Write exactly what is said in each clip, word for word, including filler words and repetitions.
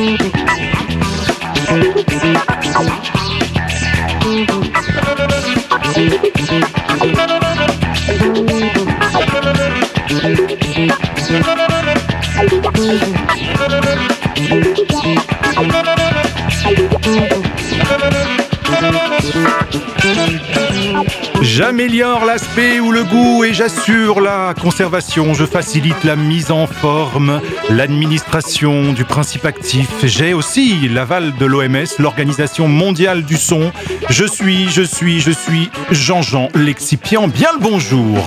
J'améliore l'aspect ou le goût et j'assure la conservation. Je facilite la mise en forme, l'administration du principe actif. J'ai aussi l'aval de l'O M S, l'Organisation mondiale du son. Je suis, je suis, je suis Jean-Jean Lexipian. Bien le bonjour.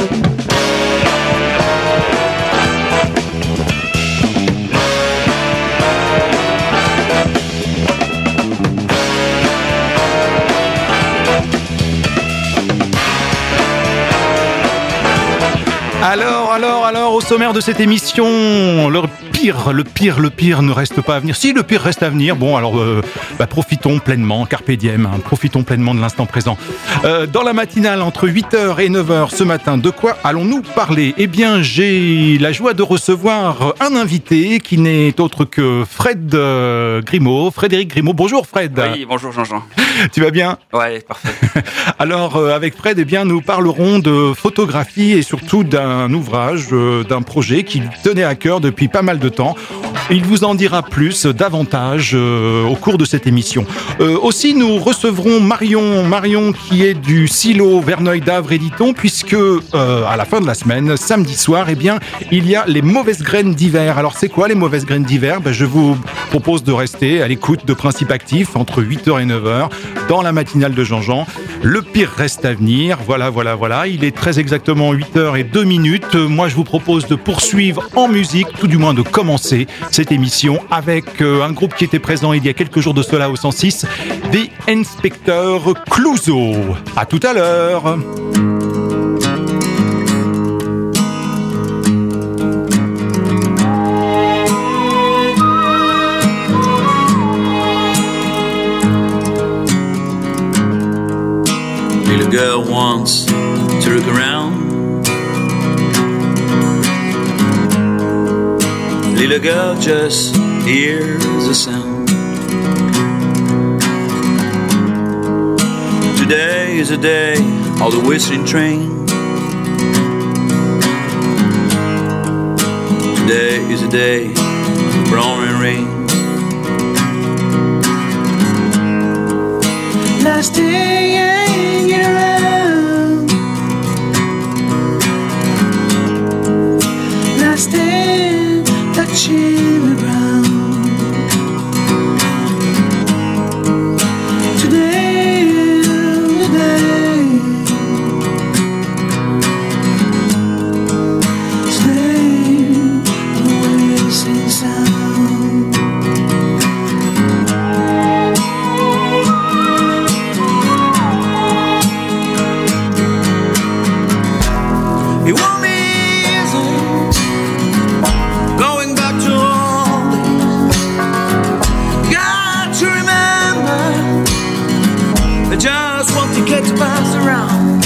Alors, alors, alors, au sommaire de cette émission, le pire, le pire, le pire ne reste pas à venir. Si, le pire reste à venir. Bon, alors, euh, bah, profitons pleinement, carpe diem, hein, profitons pleinement de l'instant présent. Euh, dans la matinale, entre huit heures et neuf heures ce matin, de quoi allons-nous parler ? Eh bien, j'ai la joie de recevoir un invité qui n'est autre que Fred euh, Grimaud, Frédéric Grimaud. Bonjour Fred. Oui, bonjour Jean-Jean. Tu vas bien ? Ouais, parfait. Alors, euh, avec Fred, eh bien, nous parlerons de photographie et surtout d'un ouvrage, euh, d'un projet qui lui tenait à cœur depuis pas mal de temps. Il vous en dira plus, davantage, euh, au cours de cette émission. Euh, aussi, nous recevrons Marion, Marion qui est du Silo Verneuil d'Avre Éditon, puisque euh, à la fin de la semaine, samedi soir, eh bien, il y a les mauvaises graines d'hiver. Alors, c'est quoi les mauvaises graines d'hiver ? Ben, je vous propose de rester à l'écoute de Principe Actif entre huit heures et neuf heures dans la matinale de Jean-Jean. Le pire reste à venir. Voilà, voilà, voilà. Il est très exactement huit heures et deux minutes. Moi, je vous propose de poursuivre en musique, tout du moins de commencer cette émission avec un groupe qui était présent il y a quelques jours de cela au cent six, The Inspector Clouseau. À tout à l'heure. Little girl wants to look around. Little girl just hears a sound. Today is a day of the whistling train. Today is a day of pouring rain. Last day hanging around. Last day touching the ground. Today is the day. Today the whistling sound. It won't be easy going back to all days. Got to remember, I just want to get to pass around.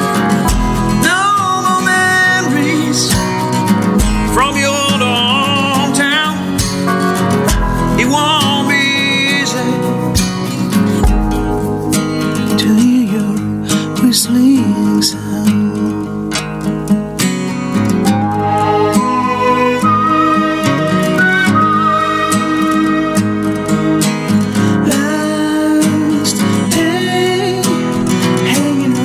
No more memories from your old hometown. It won't be easy to hear your whistling sound. Last day hanging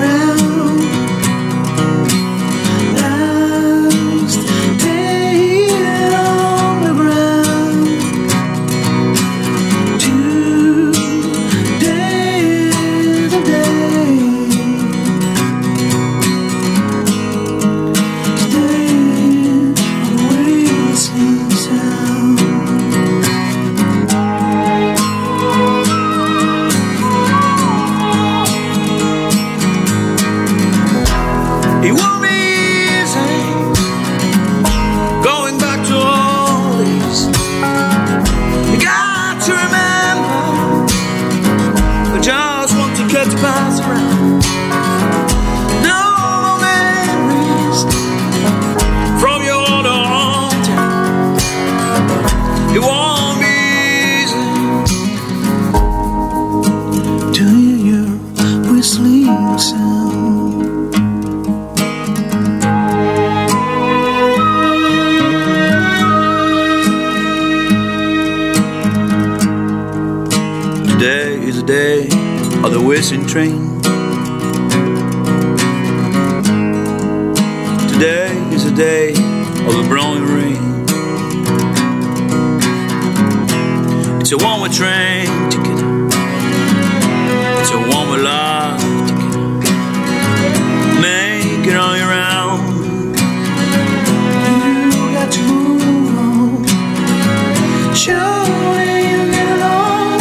is a day of the whistling train. Today is a day of the blowing rain. It's a one-way train ticket. It's a one-way love ticket. Make it on your own. You got to move on. Surely you get along.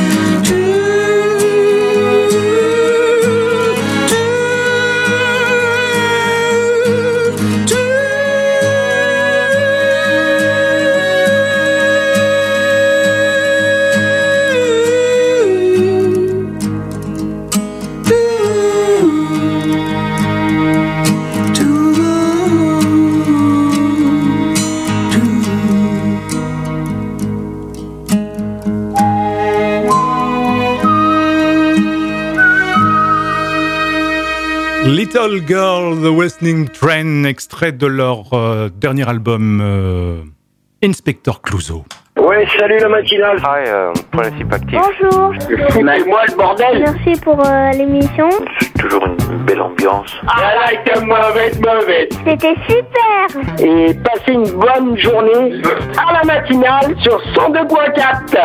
Little Girl, The Whistling Train, extrait de leur euh, dernier album euh, Inspector Clouseau. Ouais, salut la matinale. Hi, euh, Principe Actif. Bonjour. C'est moi le bordel. Merci pour euh, l'émission. C'est toujours une belle ambiance. Ah là, était mauvaise, mauvaise. C'était super. Et passez une bonne journée à la matinale sur cent deux point quatre.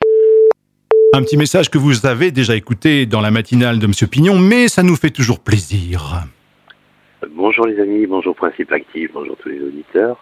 Un petit message que vous avez déjà écouté dans la matinale de Monsieur Pignon, mais ça nous fait toujours plaisir. Bonjour les amis, bonjour Principe Actif, bonjour tous les auditeurs.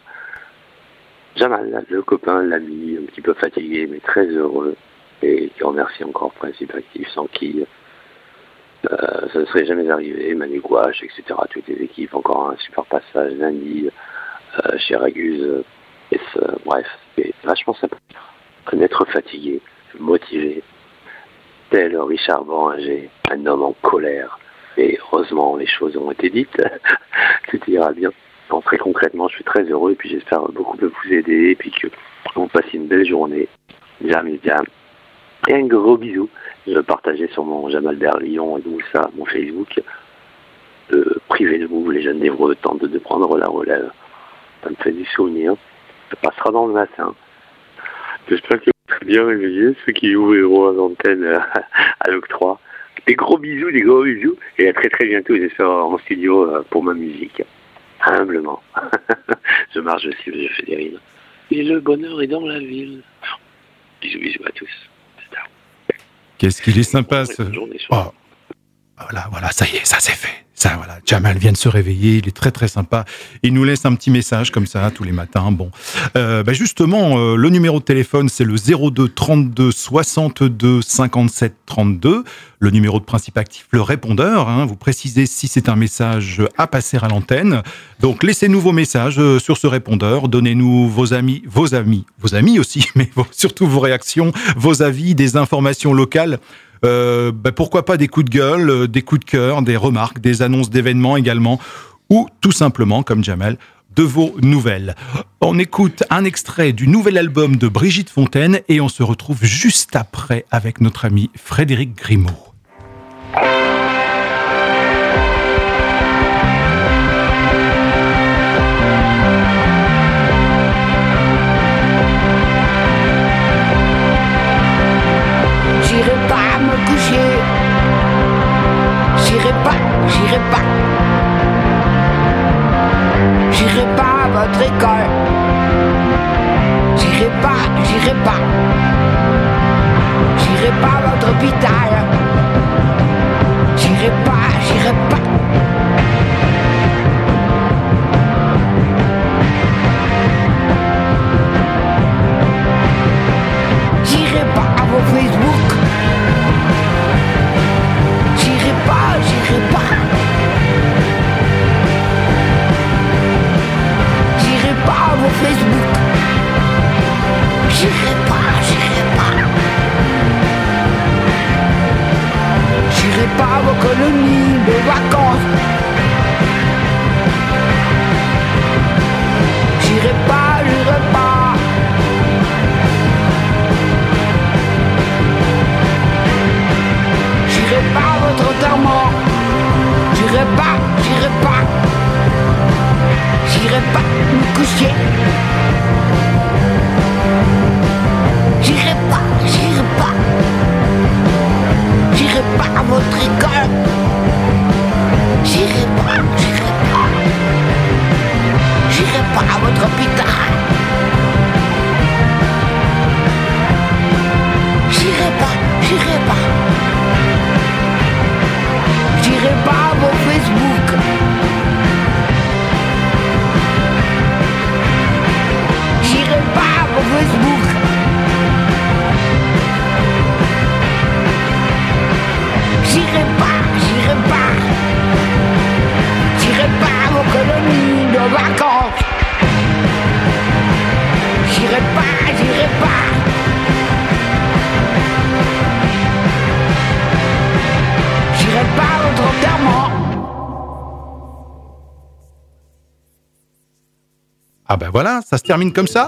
Jamal, le copain, l'ami, un petit peu fatigué, mais très heureux, et qui remercie encore Principe Actif, sans qui euh, ça ne serait jamais arrivé, Manu Gouache, et cetera. Toutes les équipes, encore un super passage lundi euh, chez Raguse. Et ce, bref, c'est vachement sympa d'être fatigué, motivé, tel Richard Bohringer, un homme en colère. Et heureusement, les choses ont été dites, tout ira bien. Donc, très concrètement, je suis très heureux et puis j'espère beaucoup de vous aider et puis que vous passiez une belle journée. Jam et jam. Et un gros bisou. Je vais partager sur mon Jamal Berlion et tout ça, mon Facebook. Le privé de vous, les jeunes d'Évreux, tentent de prendre la relève. Ça me fait du souvenir. Ça passera dans le matin. J'espère que vous serez bien réveillés, ceux qui ouvriront l'antenne à l'octroi. Des gros bisous, des gros bisous. Et à très très bientôt, j'espère, en studio pour ma musique. Humblement. Je marche, je cible, je fais des rimes. Et le bonheur est dans la ville. Bisous, bisous à tous. Qu'est-ce qu'il est sympa ce... Oh. Voilà, voilà, ça y est, ça c'est fait. Ça, voilà, Jamal vient de se réveiller, il est très très sympa. Il nous laisse un petit message comme ça tous les matins. Bon, euh, bah justement, euh, le numéro de téléphone c'est le zéro deux trente-deux soixante-deux cinquante-sept trente-deux. Le numéro de Principe Actif, le répondeur. Hein, vous précisez si c'est un message à passer à l'antenne. Donc laissez-nous vos messages euh, sur ce répondeur. Donnez-nous vos amis, vos amis, vos amis aussi, mais vos, surtout vos réactions, vos avis, des informations locales. Euh, bah pourquoi pas des coups de gueule, euh, des coups de cœur, des remarques, des annonces d'événements également, ou tout simplement, comme Jamal, de vos nouvelles. On écoute un extrait du nouvel album de Brigitte Fontaine et on se retrouve juste après avec notre ami Frédéric Grimaud. J'irai pas, j'irai pas. J'irai pas à votre école. J'irai pas, j'irai pas. J'irai pas à votre hôpital. J'irai pas, j'irai pas. J'irai pas à vos Facebook. J'irai pas, j'irai pas. J'irai pas à vos Facebook. J'irai pas, j'irai pas. J'irai pas à vos colonies de vacances. J'irai pas, j'irai pas. J'irai pas à votre enterrement. J'irai pas, j'irai pas. J'irai pas me coucher. J'irai pas, j'irai pas. j'irai pas. J'irai pas à vos Facebook. J'irai pas à vos Facebook. J'irai pas, j'irai pas. J'irai pas à vos colonies de vacances. J'irai pas, j'irai pas. J'irai pas à votre enterrement. Ah ben voilà, ça se termine comme ça ?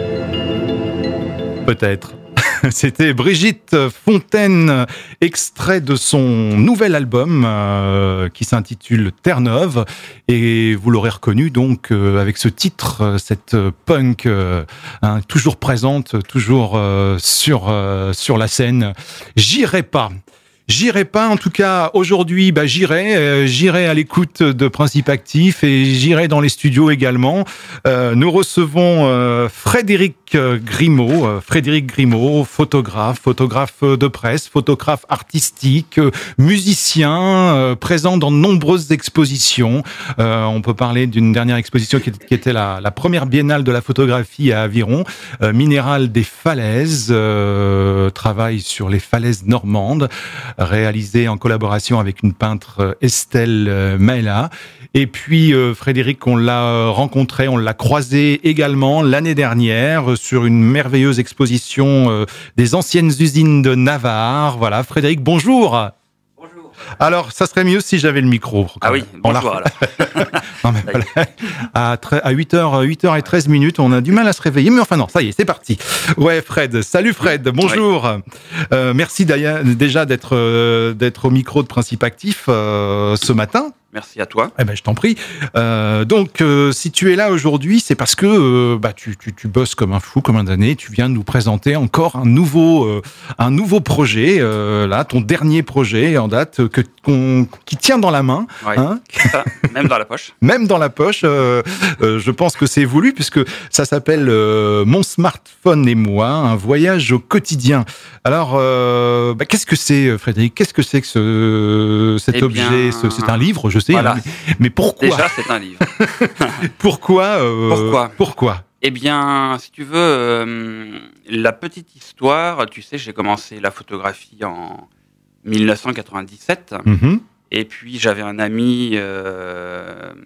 Peut-être. C'était Brigitte Fontaine, extrait de son nouvel album euh, qui s'intitule Terre-Neuve. Et vous l'aurez reconnu donc euh, avec ce titre, cette punk euh, hein, toujours présente, toujours euh, sur, euh, sur la scène. J'irai pas. J'irai pas, en tout cas aujourd'hui, bah j'irai, euh, j'irai à l'écoute de Principe Actif et j'irai dans les studios également. Euh, nous recevons euh, Frédéric Grimaud, euh, Frédéric Grimaud, photographe, photographe de presse, photographe artistique, euh, musicien, euh, présent dans de nombreuses expositions. Euh, on peut parler d'une dernière exposition qui était, qui était la, la première biennale de la photographie à Aviron, euh, Minéral des falaises, euh, travail sur les falaises normandes, réalisé en collaboration avec une peintre Estelle Maëla. Et puis euh, Frédéric, on l'a rencontré, on l'a croisé également l'année dernière sur une merveilleuse exposition euh, des anciennes usines de Navarre. Voilà, Frédéric, bonjour. Bonjour. Alors, ça serait mieux si j'avais le micro. Ah oui, bonjour alors. Non, mais voilà. À, tre- à huit heures, huit heures treize minutes, on a du mal à se réveiller, mais enfin non, ça y est, c'est parti. Ouais, Fred. Salut Fred, bonjour. Oui. Euh, merci déjà d'être, euh, d'être au micro de Principe Actif euh, ce matin. Merci à toi. Eh ben, je t'en prie. Euh, donc, euh, si tu es là aujourd'hui, c'est parce que euh, bah, tu, tu, tu bosses comme un fou, comme un damné. Tu viens de nous présenter encore un nouveau, euh, un nouveau projet. Euh, là, ton dernier projet en date que qu'on, qui tient dans la main, ouais, hein, ça, même dans la poche. Même dans la poche. Euh, euh, je pense que c'est voulu puisque ça s'appelle euh, Mon smartphone et moi, un voyage au quotidien. Alors, euh, bah, qu'est-ce que c'est, Frédéric ? Qu'est-ce que c'est que ce, cet eh objet ? bien... ce, C'est un livre, je sais. Voilà. Hein, mais, mais pourquoi ? Déjà, c'est un livre. Pourquoi euh, Pourquoi Pourquoi Eh bien, si tu veux, euh, la petite histoire, tu sais, j'ai commencé la photographie en dix-neuf cent quatre-vingt-dix-sept. Mm-hmm. Et puis, j'avais un ami, euh,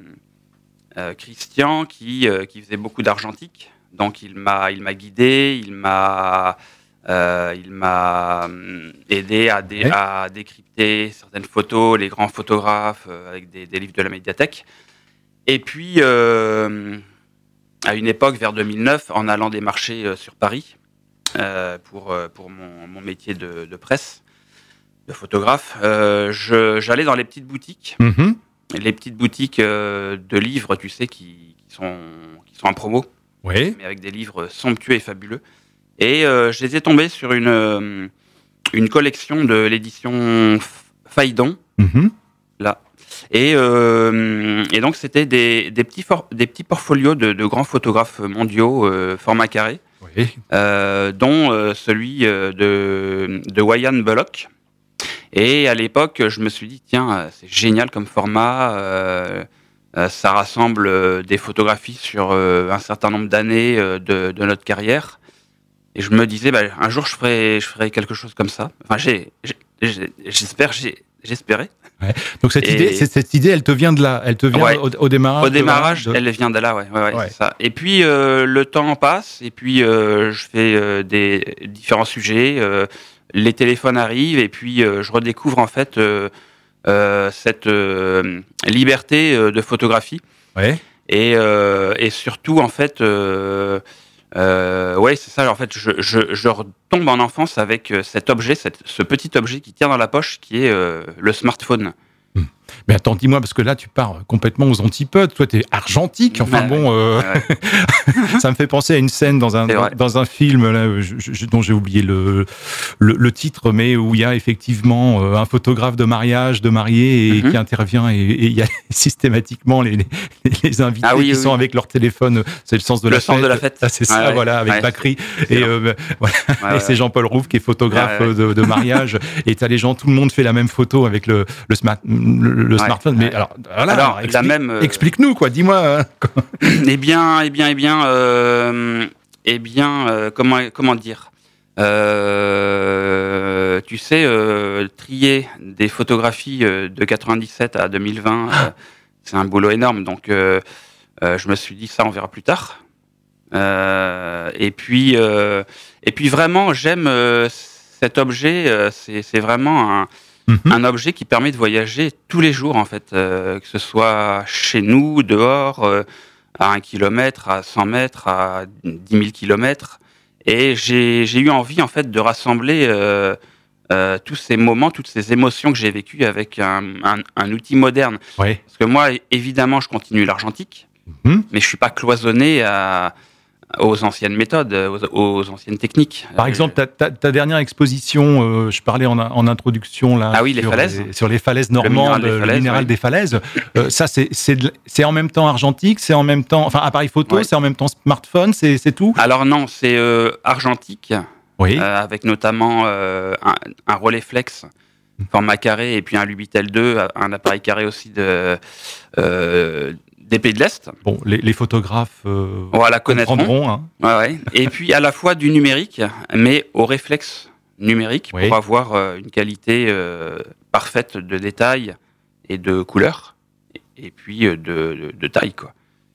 euh, Christian, qui, euh, qui faisait beaucoup d'argentique. Donc, il m'a, il m'a guidé, il m'a... Euh, il m'a aidé à, dé- ouais. à décrypter certaines photos, les grands photographes euh, avec des, des livres de la médiathèque. Et puis, euh, à une époque, vers deux mille neuf, en allant démarcher euh, sur Paris euh, pour, euh, pour mon, mon métier de, de presse, de photographe, euh, je, j'allais dans les petites boutiques, mmh. les petites boutiques euh, de livres, tu sais, qui, qui, sont, qui sont en promo, ouais. mais avec des livres somptueux et fabuleux. Et euh, je les ai tombés sur une, euh, une collection de l'édition Phaidon, mmh. là. Et, euh, et donc, c'était des, des, petits, for- des petits portfolios de, de grands photographes mondiaux, euh, format carré, oui. euh, dont euh, celui euh, de, de Wyan Bullock. Et à l'époque, je me suis dit, tiens, c'est génial comme format, euh, euh, ça rassemble euh, des photographies sur euh, un certain nombre d'années euh, de, de notre carrière. Et je me disais, bah, un jour, je ferai, je ferai quelque chose comme ça. Enfin, j'ai, j'ai, j'ai, j'espère, j'ai, j'espérais. Ouais. Donc cette et... idée, cette, cette idée, elle te vient de là, elle te vient ouais. au, au démarrage. Au démarrage, de... elle vient de là, ouais, ouais, ouais, ouais. c'est ça. Et puis euh, le temps passe, et puis euh, je fais euh, des différents sujets. Euh, les téléphones arrivent, et puis euh, je redécouvre en fait euh, euh, cette euh, liberté euh, de photographie. Ouais. Et, euh, et surtout en fait. Euh, Euh, ouais, c'est ça. En fait, je, je, je retombe en enfance avec cet objet, cette, ce petit objet qui tient dans la poche, qui est euh, le smartphone. Mmh. Mais attends, dis-moi, parce que là, tu pars complètement aux antipodes. Toi, t'es argentique. Enfin Ouais, bon, euh, ouais. ça me fait penser à une scène dans un, C'est dans, vrai. dans un film là, je, je, dont j'ai oublié le, le, le titre, mais où il y a effectivement euh, un photographe de mariage, de mariés, et Mhm. qui intervient, et, et il y a systématiquement les, les, les invités Ah oui, qui oui, sont oui. avec leur téléphone. C'est le sens de Le la sens fête. de la fête. Ah, c'est ça, Ouais, ouais. voilà, avec Ouais, Bacri. c'est Et, ça. euh, voilà. Ouais, et ouais. c'est Jean-Paul Rouve qui est photographe Ouais, ouais. de, de mariage. Et t'as les gens, tout le monde fait la même photo avec le, le, smart, le, le Ouais, smartphone. Mais ouais. alors, voilà, Alors, alors, la explique, même, euh, explique-nous, quoi. Dis-moi. hein. Eh bien, eh bien, eh bien, euh, eh bien, euh, comment, comment dire euh, Tu sais, euh, trier des photographies euh, de quatre-vingt-dix-sept à deux mille vingt, euh, c'est un boulot énorme. Donc, euh, euh, je me suis dit ça, on verra plus tard. Euh, et puis, euh, et puis vraiment, j'aime euh, cet objet. euh, c'est, c'est vraiment un Mhm. un objet qui permet de voyager tous les jours, en fait, euh, que ce soit chez nous, dehors, euh, à un kilomètre, à cent mètres, à dix mille kilomètres. Et j'ai, j'ai eu envie, en fait, de rassembler euh, euh, tous ces moments, toutes ces émotions que j'ai vécues avec un, un, un outil moderne. Ouais. Parce que moi, évidemment, je continue l'argentique, Mhm. mais je suis pas cloisonné à, aux anciennes méthodes, aux, aux anciennes techniques. Par Euh, exemple, ta, ta, ta dernière exposition, euh, je parlais en, en introduction là, Ah oui, les sur, falaises. les, sur les falaises minéral normandes, des le falaises, minéral ouais. des falaises. Euh, ça, c'est, c'est, de- c'est en même temps argentique, c'est en même temps, enfin appareil photo, Ouais. c'est en même temps smartphone, c'est, c'est tout. Alors non, c'est euh, argentique. Oui. Euh, avec notamment euh, un, un relais flex format carré et puis un Lubitel deux, un appareil carré aussi de euh, des Pays de l'Est. Bon, les, les photographes euh, Voilà, connaîtront. comprendront. Hein. Ouais, ouais. Et puis à la fois du numérique, mais au réflexe numérique Oui. pour avoir euh, une qualité euh, parfaite de détail et de couleur, et puis euh, de, de, de taille, quoi.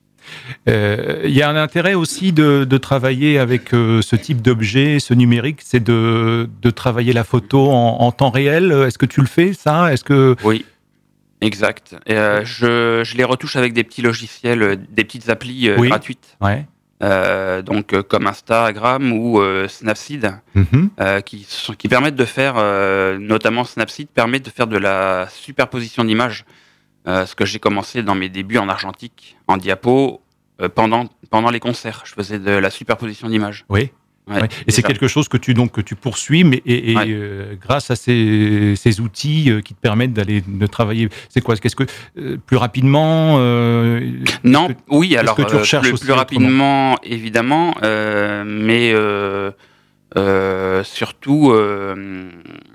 Euh, Il y a un intérêt aussi de, de travailler avec euh, ce type d'objet, ce numérique, c'est de, de travailler la photo en, en temps réel. Est-ce que tu le fais, ça? Est-ce que Oui, exact. Et, euh, je, je les retouche avec des petits logiciels, euh, des petites applis euh, Oui. gratuites. ouais. Euh, donc euh, comme Instagram ou euh, Snapseed, Mhm. euh, qui, sont- qui permettent de faire, euh, notamment Snapseed permet de faire de la superposition d'images. Euh, ce que j'ai commencé dans mes débuts en argentique, en diapo, euh, pendant, pendant les concerts. Je faisais de la superposition d'images. Oui. Ouais, Ouais. Et c'est déjà. quelque chose que tu donc que tu poursuis, mais et, et, Ouais. euh, grâce à ces, ces outils euh, qui te permettent d'aller de travailler. C'est quoi? Qu'est-ce que euh, plus rapidement euh, Non, est-ce que- oui, alors que tu euh, recherches plus, aussi plus autrement rapidement, évidemment, euh, mais euh, euh, surtout, euh,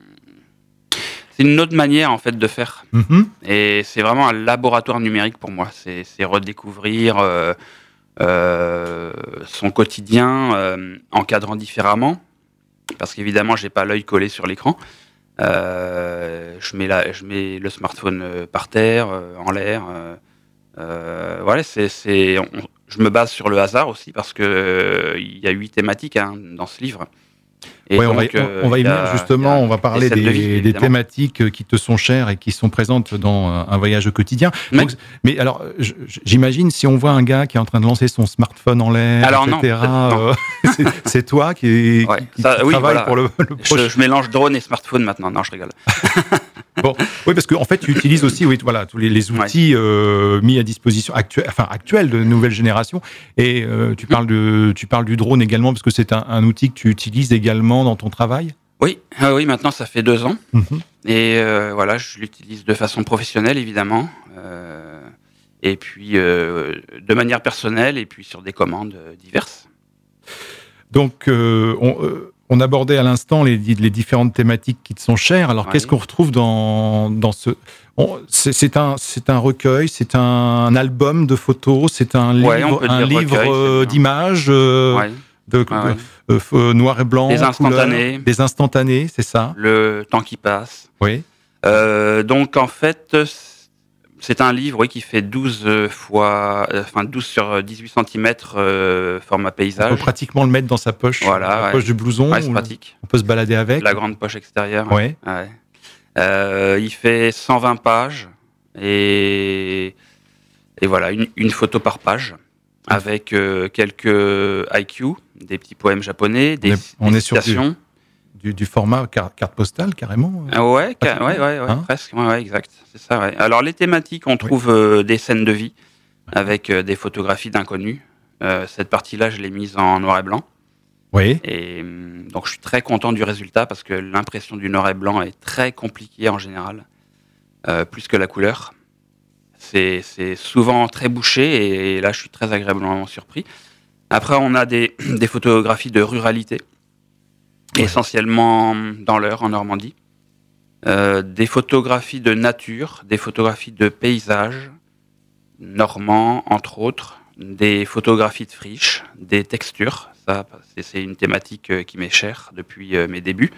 c'est une autre manière en fait de faire. Mhm. Et c'est vraiment un laboratoire numérique pour moi. C'est, c'est redécouvrir euh, euh, son quotidien euh, encadrant différemment, parce qu'évidemment, j'ai pas l'œil collé sur l'écran. Euh, je mets la, je mets le smartphone euh, par terre, euh, en l'air. Euh, euh, voilà, c'est, c'est, on- je me base sur le hasard aussi parce que euh, il y a huit thématiques hein, dans ce livre. Et Ouais, on, va, donc, euh, on va y il y a- venir justement, il y a on va parler des scènes des, de vie, des évidemment. thématiques qui te sont chères et qui sont présentes dans euh, un voyage au quotidien. Ouais. Donc, mais alors, je- je- j'imagine si on voit un gars qui est en train de lancer son smartphone en l'air, Alors non, et cetera, non. euh, c'est, c'est toi qui, Ouais, qui- ça, qui oui, travaille voilà. pour le, le prochain. Je, je mélange drone et smartphone maintenant. Non, je rigole. Bon, oui, parce qu'en en fait, tu utilises aussi, oui, voilà, tous les, les outils euh, mis à disposition actuels, enfin actuels de nouvelle génération. Et euh, tu parles de, tu parles du drone également parce que c'est un, un outil que tu utilises également dans ton travail. Oui, ah oui, maintenant ça fait deux ans. Mhm. Et euh, voilà, je l'utilise de façon professionnelle, évidemment. Euh, et puis euh, de manière personnelle, et puis sur des commandes euh, diverses. Donc, euh, on, euh, on abordait à l'instant les, les différentes thématiques qui te sont chères. Alors, Ouais. qu'est-ce qu'on retrouve dans, dans ce... on- c'est, c'est, un, c'est un recueil, c'est un album de photos, c'est un Ouais, on livre, peut un dire livre recueil, euh, c'est bien. d'images euh, Ouais, de, ouais, de- ouais. euh, f- noir et blanc, Des couleur, instantanés. des instantanés, c'est ça? Le temps qui passe. Oui. Euh, donc en fait, c'est un livre oui, qui fait douze fois, euh, enfin douze sur dix-huit centimètres euh, format On peut paysage. pratiquement le mettre dans sa poche, Voilà, la ouais. poche du blouson. Ouais, c'est ou pratique. on peut se balader avec. La grande poche extérieure. Ouais. Ouais. Euh, il fait cent vingt pages et, et voilà, une, une photo par page avec euh, quelques I Q, des petits poèmes japonais, des, On est- on des est sur du- citations. du, du format car- carte postale, carrément. Ah ouais, ca- ouais, ouais, ouais, Hein presque, ouais, ouais, exact, c'est ça, ouais. Alors les thématiques, on trouve euh, des scènes de vie avec euh, des photographies d'inconnus. Euh, cette partie-là, je l'ai mise en noir et blanc. Oui. Et hum, donc je suis très content du résultat parce que l'impression du noir et blanc est très compliquée en général, euh, plus que la couleur. C'est, c'est souvent très bouché et là je suis très agréablement surpris. Après on a des, des photographies de ruralité, Ouais. essentiellement dans l'Eure, en Normandie. Euh, des photographies de nature, des photographies de paysages normands entre autres, des photographies de friches, des textures. Ça, c'est, c'est une thématique euh, qui m'est chère depuis euh, mes débuts.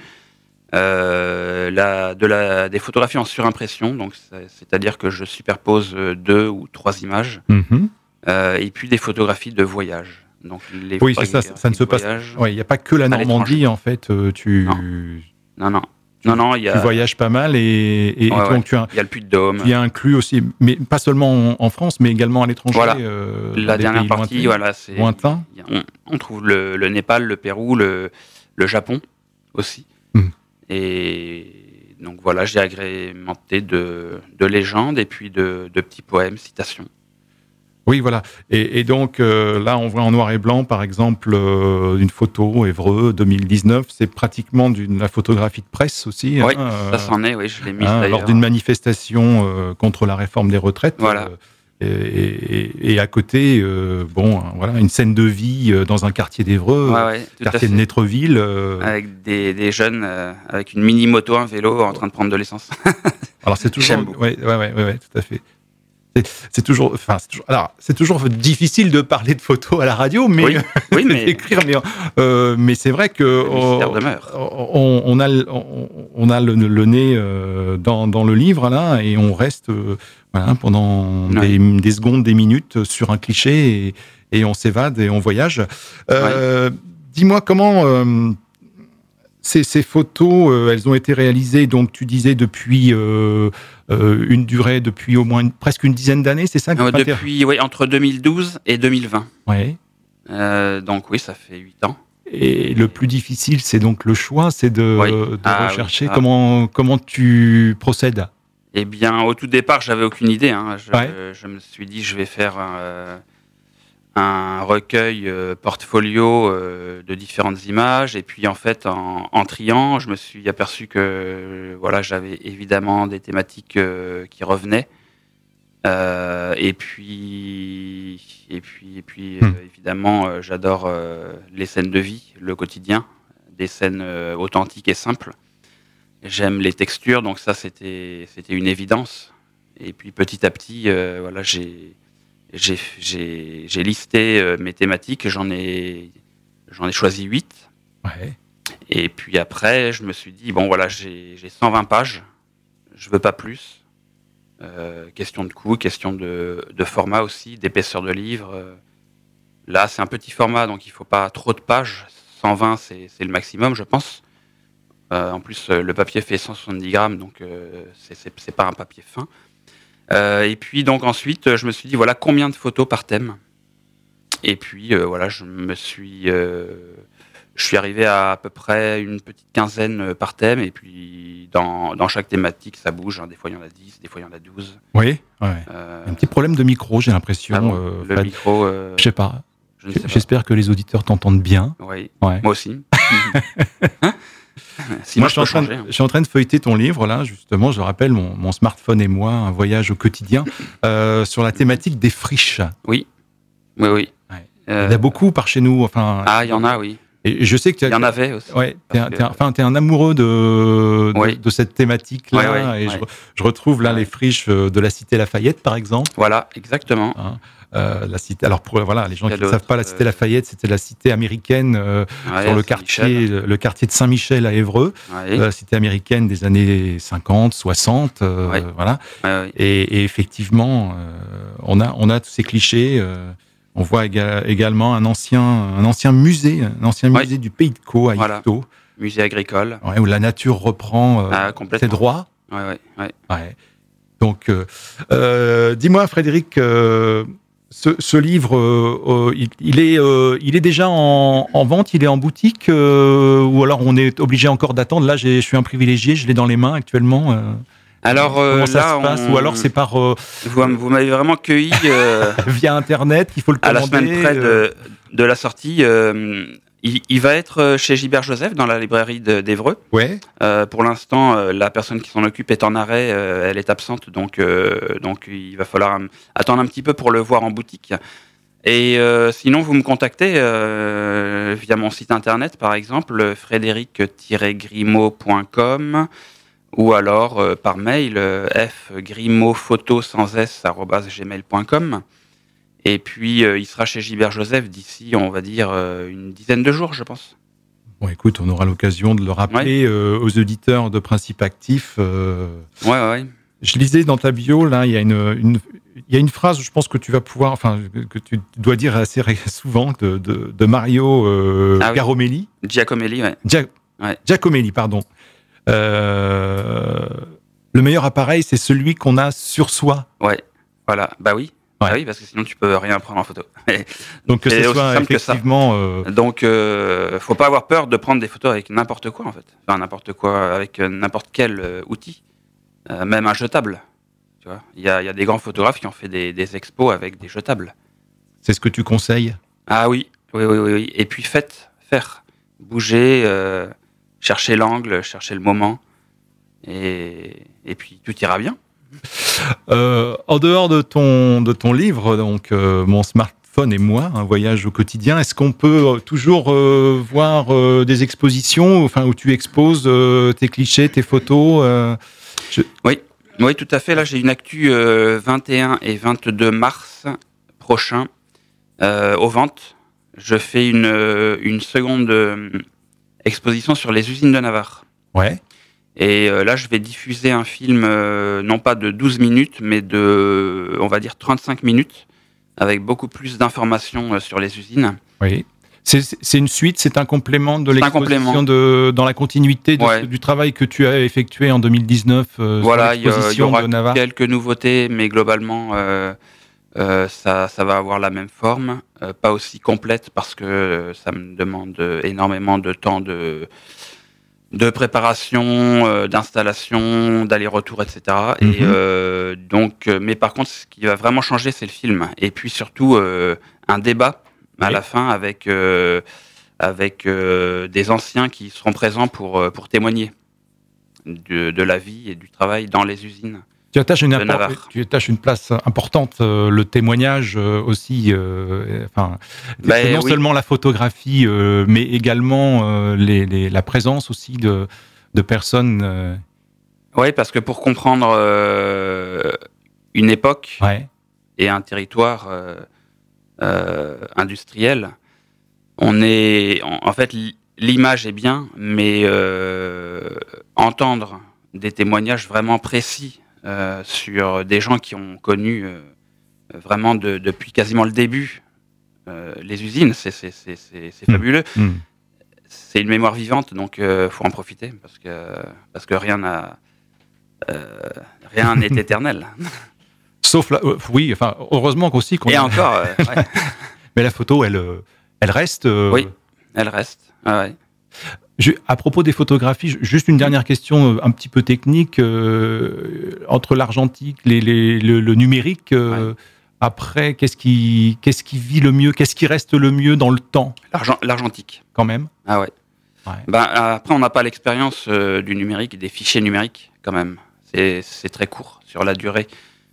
Euh, la, de la, des photographies en surimpression, donc c'est, c'est-à-dire que je superpose euh, deux ou trois images, Mhm. euh, et puis des photographies de voyage. Donc les Oui, c'est ça, ça, ça ne se passe. voyage, Ouais, il n'y a pas que la à Normandie, en fait. euh, tu, Non. Non, non, non, non, il y tu a, voyages pas mal et, et, et Ouais, donc ouais. tu as, il y a le Puy-de-Dôme. tu as inclus aussi, mais pas seulement en, en France, mais également à l'étranger. Voilà. euh, La dans des dernière pays partie, lointains. voilà, c'est Lointain. il y a- on, on trouve le, le Népal, le Pérou, le, le Japon aussi. Hmm. Et donc voilà, j'ai agrémenté de, de légendes et puis de, de petits poèmes, citations. Oui, voilà. Et, et donc euh, là, on voit en noir et blanc, par exemple, euh, une photo Évreux deux mille dix-neuf. C'est pratiquement d'une la photographie de presse aussi. Oui, hein, ça s'en est, oui, je l'ai mise hein, d'ailleurs. lors d'une manifestation euh, contre la réforme des retraites. Voilà. euh, et, et- et à côté, euh, bon, hein, voilà, une scène de vie euh, dans un quartier d'Évreux, Ouais, ouais, tout à quartier de fait. Nétreville. euh, Avec des, des jeunes euh, avec une mini moto, un vélo en train de prendre de l'essence. Alors c'est toujours, J'aime beaucoup. ouais, ouais, ouais, ouais, ouais, tout à fait. C'est, c'est toujours, enfin, c'est toujours, alors c'est toujours difficile de parler de photos à la radio, mais Oui, oui, mais d'écrire, mais, euh, mais c'est vrai que le mystère on, demeure. on, on a, le- on, on a le, le nez euh, dans, dans le livre là, et on reste euh, voilà, pendant Ouais. des, des secondes, des minutes sur un cliché, et, et on s'évade et on voyage. Euh, Dis-moi comment. Euh, Ces, ces photos, euh, elles ont été réalisées, donc tu disais depuis euh, euh, une durée, depuis au moins une- presque une dizaine d'années, c'est ça que Euh, tu depuis, oui, entre deux mille douze et deux mille vingt. Ouais. Euh, donc oui, ça fait huit ans. Et le plus difficile, c'est donc le choix, c'est de, Oui. de Ah, rechercher oui. Ah. comment, comment tu procèdes. Eh bien, au tout départ, j'avais aucune idée. Hein. Je, Ouais. je me suis dit, je vais faire euh, un recueil euh, portfolio euh, de différentes images. Et puis, en fait, en, en triant, je me suis aperçu que euh, voilà, j'avais évidemment des thématiques euh, qui revenaient. Euh, et puis, et puis, et puis, Hmm. euh, évidemment, euh, j'adore euh, les scènes de vie, le quotidien, des scènes euh, authentiques et simples. J'aime les textures, donc ça, c'était, c'était une évidence. Et puis, petit à petit, euh, voilà, j'ai, j'ai, j'ai, j'ai listé euh, mes thématiques. J'en ai, j'en ai choisi huit. Ouais. Et puis après, je me suis dit, bon, voilà, j'ai, j'ai cent vingt pages. Je veux pas plus. Euh, question de coût, question de, de format aussi, d'épaisseur de livre. Euh, Là, c'est un petit format, donc il faut pas trop de pages. cent vingt, c'est, c'est le maximum, je pense. Euh, en plus, euh, le papier fait cent soixante-dix grammes, donc euh, c'est, c'est, c'est pas un papier fin. Euh, et puis, donc ensuite, euh, je me suis dit, voilà, combien de photos par thème ? Et puis, euh, voilà, je me suis... euh, je suis arrivé à à peu près une petite quinzaine euh, par thème, et puis dans, dans chaque thématique, ça bouge. Hein. Des fois, il y en a dix, des fois, il y en a douze. Oui, ouais. Euh, Un petit problème de micro, j'ai l'impression. ah bon, euh, le Fred. micro, euh, Je sais pas. je ne sais pas. J'espère que les auditeurs t'entendent bien. Oui, Ouais. moi aussi. Hein Sinon, Moi, je je suis, en peux train changer. de, hein. je suis en train de feuilleter ton livre, là, justement. Je rappelle, mon, mon smartphone et moi, un voyage au quotidien euh, sur la thématique des friches. Oui, oui, oui. Ouais. Euh, Il y en a beaucoup par chez nous. Enfin, Ah, il y en a, oui. et je sais que tu Il y en avait aussi. Ouais, t'es un, Parce que- t'es un- enfin, t'es un amoureux de, de, Oui. de cette thématique-là. Ouais, ouais, et ouais. Je, je retrouve là Ouais. les friches euh, de la cité Lafayette, par exemple. Voilà, exactement. Hein. Euh, la cité, alors, pour voilà, les gens Il y a qui ne savent pas, la cité d'autres, euh, Lafayette, c'était la cité américaine euh, Ouais, sur le à quartier, Saint-Michel. le quartier de Saint-Michel à Évreux. Ouais, La cité américaine des années cinquante, soixante. euh, Ouais. Voilà. ouais, ouais. Et, et effectivement, euh, on, a, on a tous ces clichés. euh, on voit éga- également un ancien, un ancien musée, un ancien Ouais. musée du Pays de Caux à Voilà. Yvetot, Musée agricole. ouais, où la nature reprend euh, Ah, complètement. ses droits. Ouais, ouais, ouais. Ouais. Donc, euh, euh, dis-moi, Frédéric, euh, Ce, ce livre, euh, euh, il, il, est, euh, il est déjà en, en vente, il est en boutique, euh, ou alors on est obligé encore d'attendre. Là, j'ai, je suis un privilégié, je l'ai dans les mains actuellement. Euh, alors comment euh, ça là, se passe on... ou alors c'est par euh, vous, vous m'avez vraiment cueilli euh, via Internet, il faut le commander. À la semaine près de, de la sortie. Euh, il, il va être chez Gilbert Joseph dans la librairie de, d'Évreux. Ouais. Euh, pour l'instant, euh, la personne qui s'en occupe est en arrêt, euh, elle est absente, donc euh, donc il va falloir um, attendre un petit peu pour le voir en boutique. Et euh, sinon, vous me contactez euh, via mon site internet, par exemple, frédéric tiret grimaud point com, ou alors euh, par mail, euh, fgrimaudphoto sans s arobase gmail point com. Et puis, euh, il sera chez Gilbert Joseph d'ici, on va dire, euh, une dizaine de jours, je pense. Bon, écoute, on aura l'occasion de le rappeler ouais. euh, aux auditeurs de Principe Actif. Euh... Ouais, ouais. Je lisais dans ta bio, là, il y a une, une, il y a une phrase, je pense que tu vas pouvoir, enfin, que tu dois dire assez souvent, de, de, de Mario euh, ah, oui. Garomelli. Giacomelli, ouais. Gia... ouais. Giacomelli, pardon. Euh... Le meilleur appareil, c'est celui qu'on a sur soi. Ouais, voilà, bah oui. Ouais. Ah oui, parce que sinon tu peux rien prendre en photo. Donc que ce soit effectivement. Euh... Donc, euh, faut pas avoir peur de prendre des photos avec n'importe quoi en fait. Enfin n'importe quoi, avec n'importe quel euh, outil, euh, même un jetable. Tu vois, il y a, y a des grands photographes qui ont fait des, des expos avec des jetables. C'est ce que tu conseilles ? Ah oui, oui, oui, oui, oui. Et puis faites, faire, bouger, euh, chercher l'angle, chercher le moment, et, et puis tout ira bien. Euh, en dehors de ton, de ton livre, donc euh, Mon smartphone et moi, un voyage au quotidien, est-ce qu'on peut toujours euh, voir euh, des expositions, enfin, où tu exposes euh, tes clichés, tes photos euh, je... Oui, oui, tout à fait. Là, j'ai une actu euh, vingt et un et vingt-deux mars prochain euh, aux ventes. Je fais une, une seconde euh, exposition sur les usines de Navarre. Ouais. Et euh, là, je vais diffuser un film, euh, non pas de douze minutes, mais de, on va dire, trente-cinq minutes, avec beaucoup plus d'informations euh, sur les usines. Oui. C'est, c'est une suite, c'est un complément de l'exposition de, dans la continuité de, ouais. du travail que tu as effectué en deux mille dix-neuf euh, voilà, sur l'exposition il y aura de Navarre. Quelques nouveautés, mais globalement, euh, euh, ça, ça va avoir la même forme. Euh, pas aussi complète, parce que euh, ça me demande énormément de temps de... de préparation, euh, d'installation, d'aller-retour, et cetera. Mm-hmm. Et euh, donc, euh, mais par contre, ce qui va vraiment changer, c'est le film. Et puis surtout, euh, un débat à oui. la fin avec euh, avec euh, des anciens qui seront présents pour pour témoigner de, de la vie et du travail dans les usines. Tu attaches une, import- tu attaches une place importante, euh, le témoignage euh, aussi, euh, enfin, ben, non oui. seulement la photographie, euh, mais également euh, les, les, la présence aussi de, de personnes. Euh... Oui, parce que pour comprendre euh, une époque ouais. et un territoire euh, euh, industriel, on est, en, en fait, l'image est bien, mais euh, entendre des témoignages vraiment précis. Euh, sur des gens qui ont connu euh, vraiment de, depuis quasiment le début euh, les usines, c'est, c'est, c'est, c'est, c'est fabuleux. Mmh. Mmh. C'est une mémoire vivante, donc il euh, faut en profiter parce que, parce que rien, n'a, euh, rien n'est éternel. Sauf la, euh, oui, enfin, heureusement qu'aussi qu'on Et a... encore, euh, ouais. Mais la photo, elle, elle reste. Euh... Oui, elle reste. Ah ouais. Je, à propos des photographies, juste une dernière question un petit peu technique. Euh, entre l'argentique, les, les, le, le numérique, euh, ouais. après, qu'est-ce qui, qu'est-ce qui vit le mieux? Qu'est-ce qui reste le mieux dans le temps? L'argent, L'argentique. Quand même. Ah ouais. ouais. Ben, après, on n'a pas l'expérience euh, du numérique, des fichiers numériques, quand même. C'est, c'est très court sur la durée,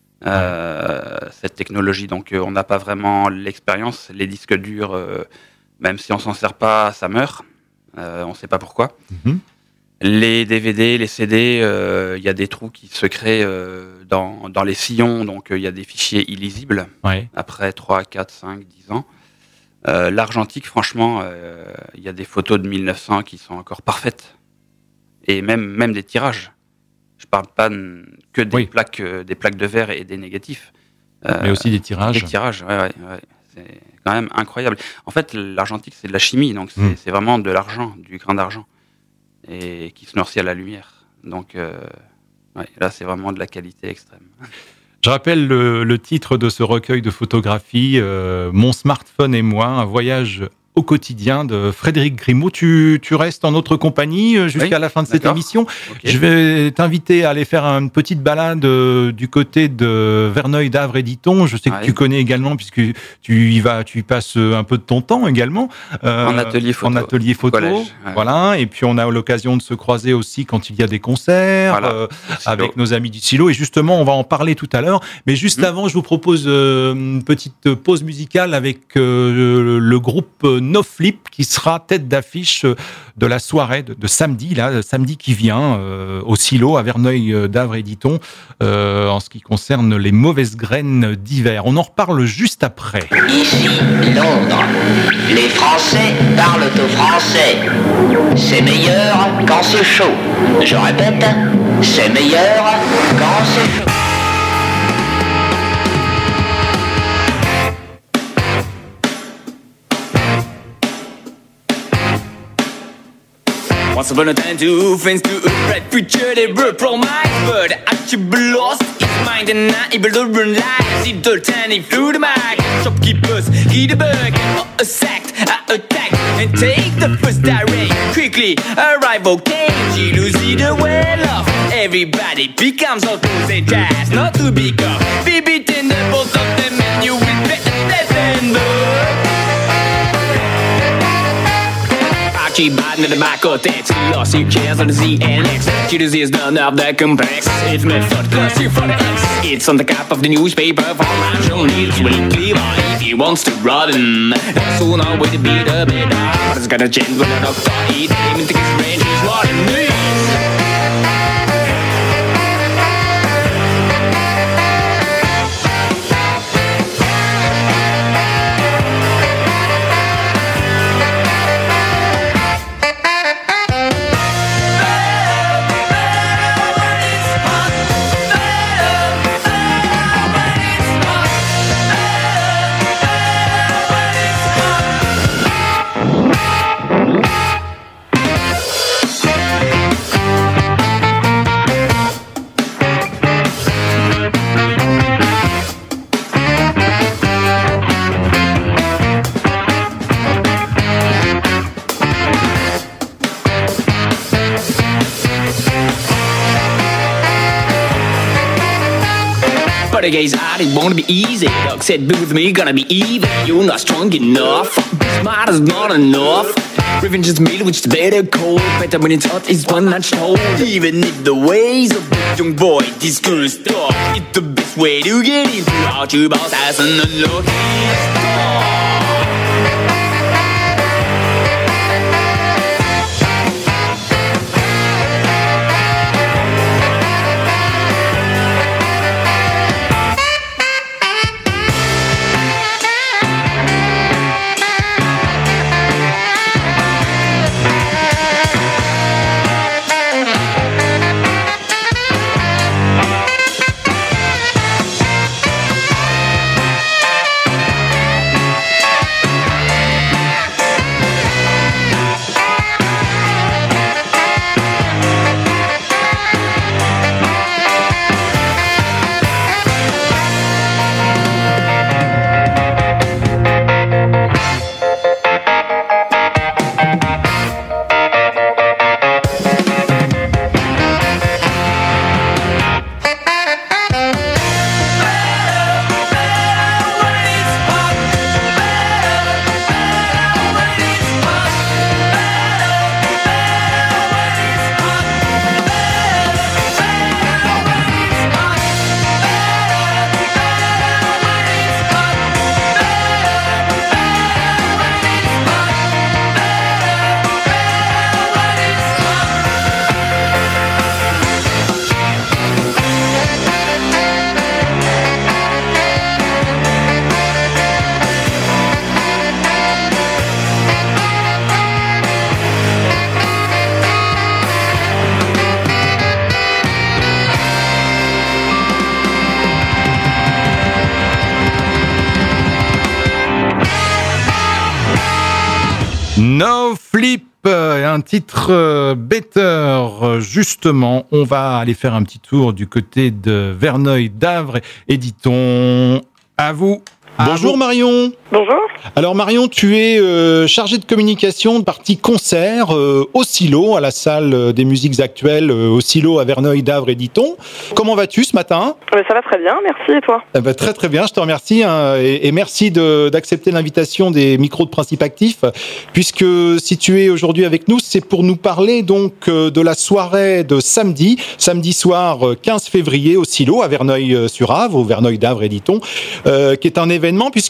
euh, ouais. cette technologie. Donc, euh, on n'a pas vraiment l'expérience. Les disques durs, euh, même si on s'en sert pas, ça meurt. Euh, on ne sait pas pourquoi. Mm-hmm. Les D V D, les C D, il euh, y a des trous qui se créent euh, dans, dans les sillons, donc il euh, y a des fichiers illisibles ouais. après trois, quatre, cinq, dix ans. Euh, l'argentique, franchement, il euh, y a des photos de mille neuf cents qui sont encore parfaites. Et même, même des tirages. Je ne parle pas que des, oui. plaques, euh, des plaques de verre et des négatifs. Euh, Mais aussi des tirages. Des tirages, ouais, ouais, ouais. C'est quand même incroyable. En fait, l'argentique, c'est de la chimie, donc c'est, mmh. c'est vraiment de l'argent, du grain d'argent, et qui se noircit à la lumière. Donc euh, ouais, là, c'est vraiment de la qualité extrême. Je rappelle le, le titre de ce recueil de photographies, euh, Mon smartphone et moi, un voyage au quotidien de Frédéric Grimaud. Tu, tu restes en notre compagnie jusqu'à oui, la fin de cette d'accord. émission. Okay. Je vais t'inviter à aller faire une petite balade euh, du côté de Verneuil, d'Avre et d'Iton. Je sais que ouais. tu connais également puisque tu y vas, tu y passes un peu de ton temps également. Euh, en atelier photo. En atelier photo. Collège, ouais. Voilà. Et puis on a l'occasion de se croiser aussi quand il y a des concerts voilà, euh, avec nos amis du Silo. Et justement, on va en parler tout à l'heure. Mais juste mmh. avant, je vous propose euh, une petite pause musicale avec euh, le groupe No Flip qui sera tête d'affiche de la soirée de, de samedi, là, samedi qui vient, euh, au Silo, à Verneuil d'Avre et d'Iton, euh, en ce qui concerne les mauvaises graines d'hiver. On en reparle juste après. Ici, Londres. Les Français parlent au français. C'est meilleur quand c'est chaud. Je répète, c'est meilleur quand c'est chaud. Once upon a time, two friends to a bright future, they were promised, but Archibald lost his mind and not able to run lies. He told and he flew the mic. Shopkeepers hid a bug, a sacked, a attack, and take the first direct. Quickly, a rival came, she loses the well off. Everybody becomes all close and tries not to become. Be beaten the both of them, and you will bet less than the. She bad in the back of text. He lost your chairs on the Z N X. She is none of the complex. It's method class you for the X. It's on the cap of the newspaper for Marshall Needs Willie Cleaver if he wants to broaden. Soon I'll wait to be the better. But it's gonna change when the doctor eats him into his range. He's what he needs. But the guys out, it won't be easy. Doc said, be with me, gonna be even. You're not strong enough. Smart is not enough. Revenge is meal, which is better cold. Better when it's hot, is one notch told. Even if the ways of the young boy discussed talk, it's the best way to get into our two balls as an unlucky star. No Flip et un titre euh, Better. Justement, on va aller faire un petit tour du côté de Verneuil d'Avre et dit-on à vous. Bonjour vous. Marion. Bonjour. Alors Marion, tu es euh, chargée de communication de partie concert euh, au Silo, à la salle des musiques actuelles euh, au Silo à Verneuil d'Avre et dit-on. Comment vas-tu ce matin ? euh, Ça va très bien, merci, et toi ? eh ben, Très très bien, je te remercie hein, et, et merci de, d'accepter l'invitation des micros de Principe Actif, puisque si tu es aujourd'hui avec nous, c'est pour nous parler donc euh, de la soirée de samedi, samedi soir quinze février au Silo à Verneuil-sur-Avre, ou Verneuil d'Avre et dit-on, euh, qui est un événement puisque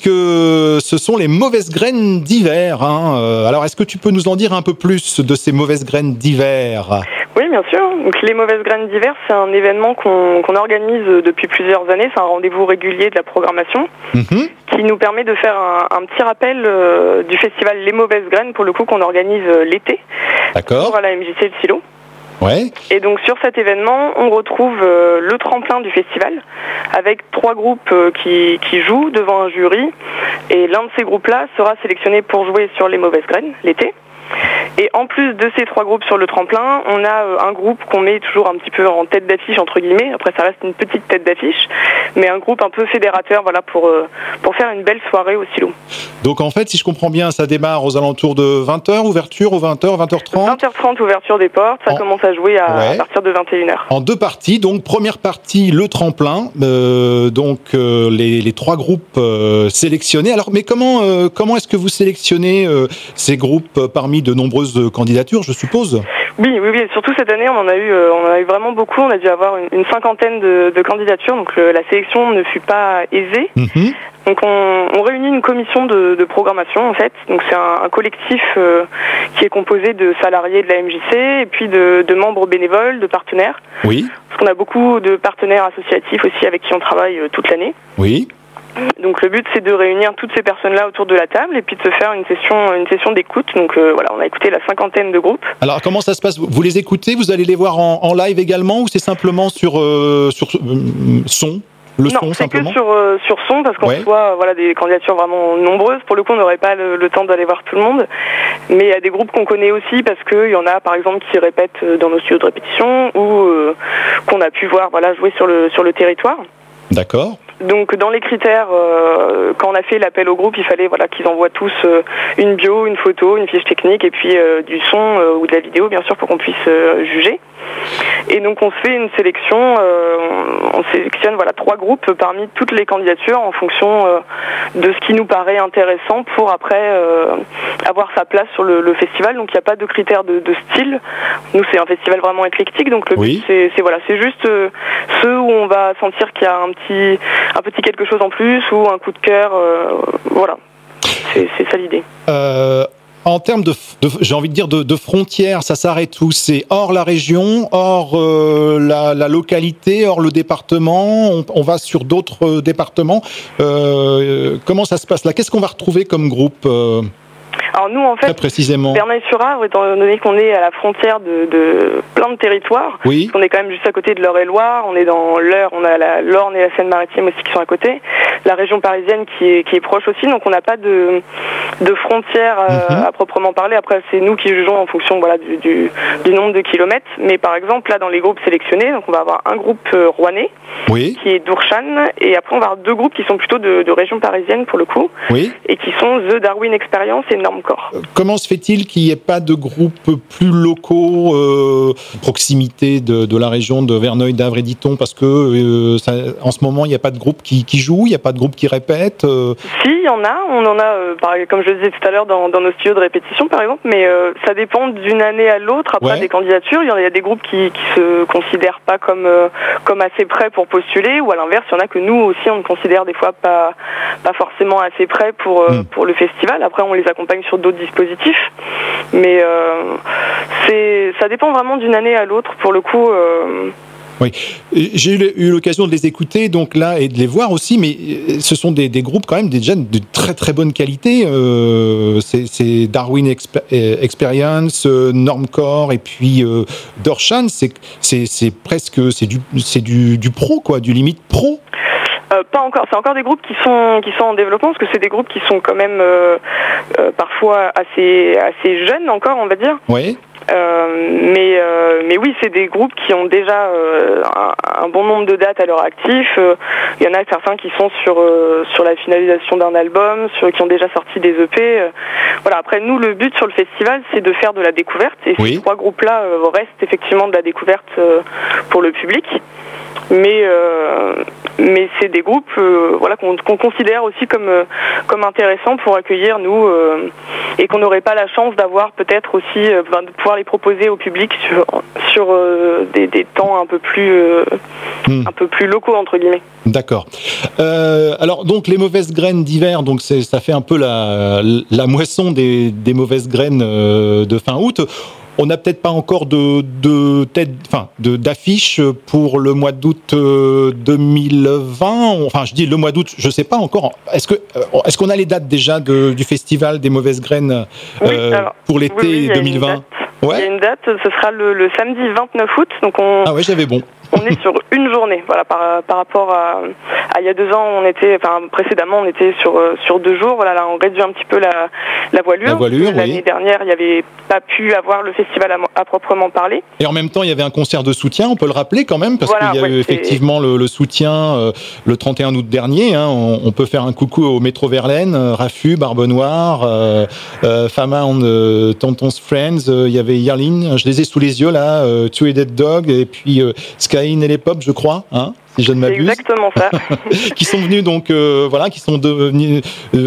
ce sont les mauvaises graines d'hiver. Hein. Alors, est-ce que tu peux nous en dire un peu plus de ces mauvaises graines d'hiver ? Oui, bien sûr. Donc, les mauvaises graines d'hiver, c'est un événement qu'on, qu'on organise depuis plusieurs années. C'est un rendez-vous régulier de la programmation mm-hmm. qui nous permet de faire un, un petit rappel euh, du festival Les Mauvaises Graines, pour le coup, qu'on organise l'été. D'accord. Pour la M J C de Silo. Ouais. Et donc sur cet événement, on retrouve euh, le tremplin du festival avec trois groupes euh, qui, qui jouent devant un jury. Et l'un de ces groupes-là sera sélectionné pour jouer sur Les Mauvaises Graines l'été. Et en plus de ces trois groupes sur le tremplin, on a euh, un groupe qu'on met toujours un petit peu en tête d'affiche, entre guillemets. Après, ça reste une petite tête d'affiche, mais un groupe un peu fédérateur, voilà, pour, euh, pour faire une belle soirée au Silo. Donc en fait, si je comprends bien, ça démarre aux alentours de vingt heures, ouverture aux vingt heures, vingt heures trente vingt heures trente, ouverture des portes, ça en... commence à jouer à, ouais. à partir de vingt et une heures. En deux parties, donc première partie, le tremplin, euh, donc euh, les, les trois groupes euh, sélectionnés. Alors, mais comment, euh, comment est-ce que vous sélectionnez euh, ces groupes parmi de nombreuses candidatures, je suppose ? Oui, oui, oui. Surtout cette année, on en a eu, euh, on en a eu vraiment beaucoup. On a dû avoir une, une cinquantaine de, de candidatures, donc le, la sélection ne fut pas aisée. Mm-hmm. Donc on, on réunit une commission de, de programmation en fait. Donc c'est un, un collectif euh, qui est composé de salariés de la M J C et puis de, de membres bénévoles, de partenaires. Oui. Parce qu'on a beaucoup de partenaires associatifs aussi avec qui on travaille euh, toute l'année. Oui. Donc le but c'est de réunir toutes ces personnes-là autour de la table et puis de se faire une session, une session d'écoute. Donc euh, voilà, on a écouté la cinquantaine de groupes. Alors comment ça se passe ? Vous les écoutez ? Vous allez les voir en, en live également ou c'est simplement sur, euh, sur euh, son ? Le non, son, c'est simplement. que sur, euh, sur son, parce qu'on ouais. reçoit voilà, des candidatures vraiment nombreuses. Pour le coup, on n'aurait pas le, le temps d'aller voir tout le monde. Mais il y a des groupes qu'on connaît aussi, parce qu'il y en a, par exemple, qui répètent dans nos studios de répétition ou euh, qu'on a pu voir voilà, jouer sur le, sur le territoire. D'accord. Donc dans les critères, euh, quand on a fait l'appel au groupe, il fallait voilà, qu'ils envoient tous euh, une bio, une photo, une fiche technique et puis euh, du son euh, ou de la vidéo bien sûr pour qu'on puisse euh, juger. Et donc on se fait une sélection, euh, on sélectionne voilà, trois groupes parmi toutes les candidatures en fonction euh, de ce qui nous paraît intéressant pour après euh, avoir sa place sur le, le festival. Donc il n'y a pas de critères de, de style. Nous c'est un festival vraiment éclectique, donc le oui. but c'est, c'est, voilà, c'est juste euh, ceux où on va sentir qu'il y a un petit... un petit quelque chose en plus ou un coup de cœur, euh, voilà, c'est, c'est ça l'idée. Euh, en termes de, de, j'ai envie de dire de, de frontières, ça s'arrête où ? C'est hors la région, hors euh, la, la localité, hors le département, on, on va sur d'autres départements. Euh, comment ça se passe là ? Qu'est-ce qu'on va retrouver comme groupe euh Alors nous, en fait, Verneuil-sur-Avre, étant donné qu'on est à la frontière de, de plein de territoires, oui. on est quand même juste à côté de l'Eure-et-Loire, on est dans l'Eure, on a la, l'Orne et la Seine-Maritime aussi qui sont à côté, la région parisienne qui est, qui est proche aussi, donc on n'a pas de, de frontières euh, mm-hmm. à proprement parler. Après, c'est nous qui jugeons en fonction voilà, du, du, du nombre de kilomètres. Mais par exemple, là, dans les groupes sélectionnés, donc on va avoir un groupe euh, rouennais, oui. qui est d'Ourchan, et après on va avoir deux groupes qui sont plutôt de, de région parisienne pour le coup, oui. et qui sont The Darwin Experience et Normcore. Comment se fait-il qu'il n'y ait pas de groupes plus locaux, euh, proximité de, de la région de Verneuil d'Avre et dit-on, parce que euh, ça, en ce moment il n'y a pas de groupe qui, qui joue, il n'y a pas de groupe qui répète euh... Si, il y en a, on en a, euh, par, comme je le disais tout à l'heure, dans, dans nos studios de répétition par exemple, mais euh, ça dépend d'une année à l'autre, après ouais. des candidatures, il y, en a, il y a des groupes qui, qui se considèrent pas comme, euh, comme assez prêts pour postuler, ou à l'inverse, il y en a que nous aussi on considère des fois pas, pas forcément assez prêts pour, euh, mmh. pour le festival. Après on les accompagne sur d'autres dispositifs, mais euh, c'est, ça dépend vraiment d'une année à l'autre pour le coup. Euh... Oui, j'ai eu l'occasion de les écouter donc là et de les voir aussi, mais ce sont des, des groupes quand même déjà de très très bonne qualité. Euh, c'est, c'est Darwin Exp- Experience, euh, Normcore et puis euh, Dorshan. C'est, c'est, c'est presque c'est du c'est du, du pro quoi, du limite pro. Euh, pas encore, c'est encore des groupes qui sont qui sont en développement parce que c'est des groupes qui sont quand même euh, euh, parfois assez assez jeunes encore, on va dire. Oui. Euh, mais euh, mais oui, c'est des groupes qui ont déjà euh, un, un bon nombre de dates à leur actif. Il euh, y en a certains qui sont sur euh, sur la finalisation d'un album, sur qui ont déjà sorti des E P. Euh, voilà. Après, nous, le but sur le festival, c'est de faire de la découverte. Et oui. ces trois groupes-là euh, restent effectivement de la découverte euh, pour le public. Mais euh, mais c'est des groupes euh, voilà qu'on qu'on considère aussi comme euh, comme intéressants pour accueillir nous euh, et qu'on n'aurait pas la chance d'avoir peut-être aussi euh, de pouvoir les proposer au public sur sur euh, des, des temps un peu plus euh, hmm. un peu plus locaux entre guillemets. D'accord. Euh, alors donc les mauvaises graines d'hiver, donc c'est ça fait un peu la la moisson des des mauvaises graines euh, de fin août. On n'a peut-être pas encore de, de tête, enfin, de, d'affiche pour le mois d'août euh, deux mille vingt. Enfin, je dis le mois d'août, je sais pas encore. Est-ce que, est-ce qu'on a les dates déjà de, du festival des mauvaises graines euh, oui, alors, pour l'été oui, oui, deux mille vingt? Ouais. Il y a une date, ce sera le, le samedi vingt-neuf août. Donc on. Ah ouais, j'avais bon. On est sur une journée, voilà, par, par rapport à, à il y a deux ans, on était, enfin précédemment, on était sur sur deux jours. Voilà, là, on réduit un petit peu la, la voilure. La voilure, L'année oui. dernière, il n'y avait pas pu avoir le festival à, à proprement parler. Et en même temps, il y avait un concert de soutien, on peut le rappeler quand même, parce voilà, qu'il y a ouais, eu effectivement le, le soutien euh, le trente et un août dernier. Hein, on, on peut faire un coucou au Métro Verlaine, euh, Raffut, Barbe Noire, euh, euh, Famound, euh, Tonton's Friends. Euh, il y avait Yerlin, je les ai sous les yeux là, euh, Two-Headed Dog, et puis euh, Skyline et les Pop, je crois, hein, si je ne m'abuse. C'est exactement ça. Qui sont venus donc, euh, voilà, qui sont devenus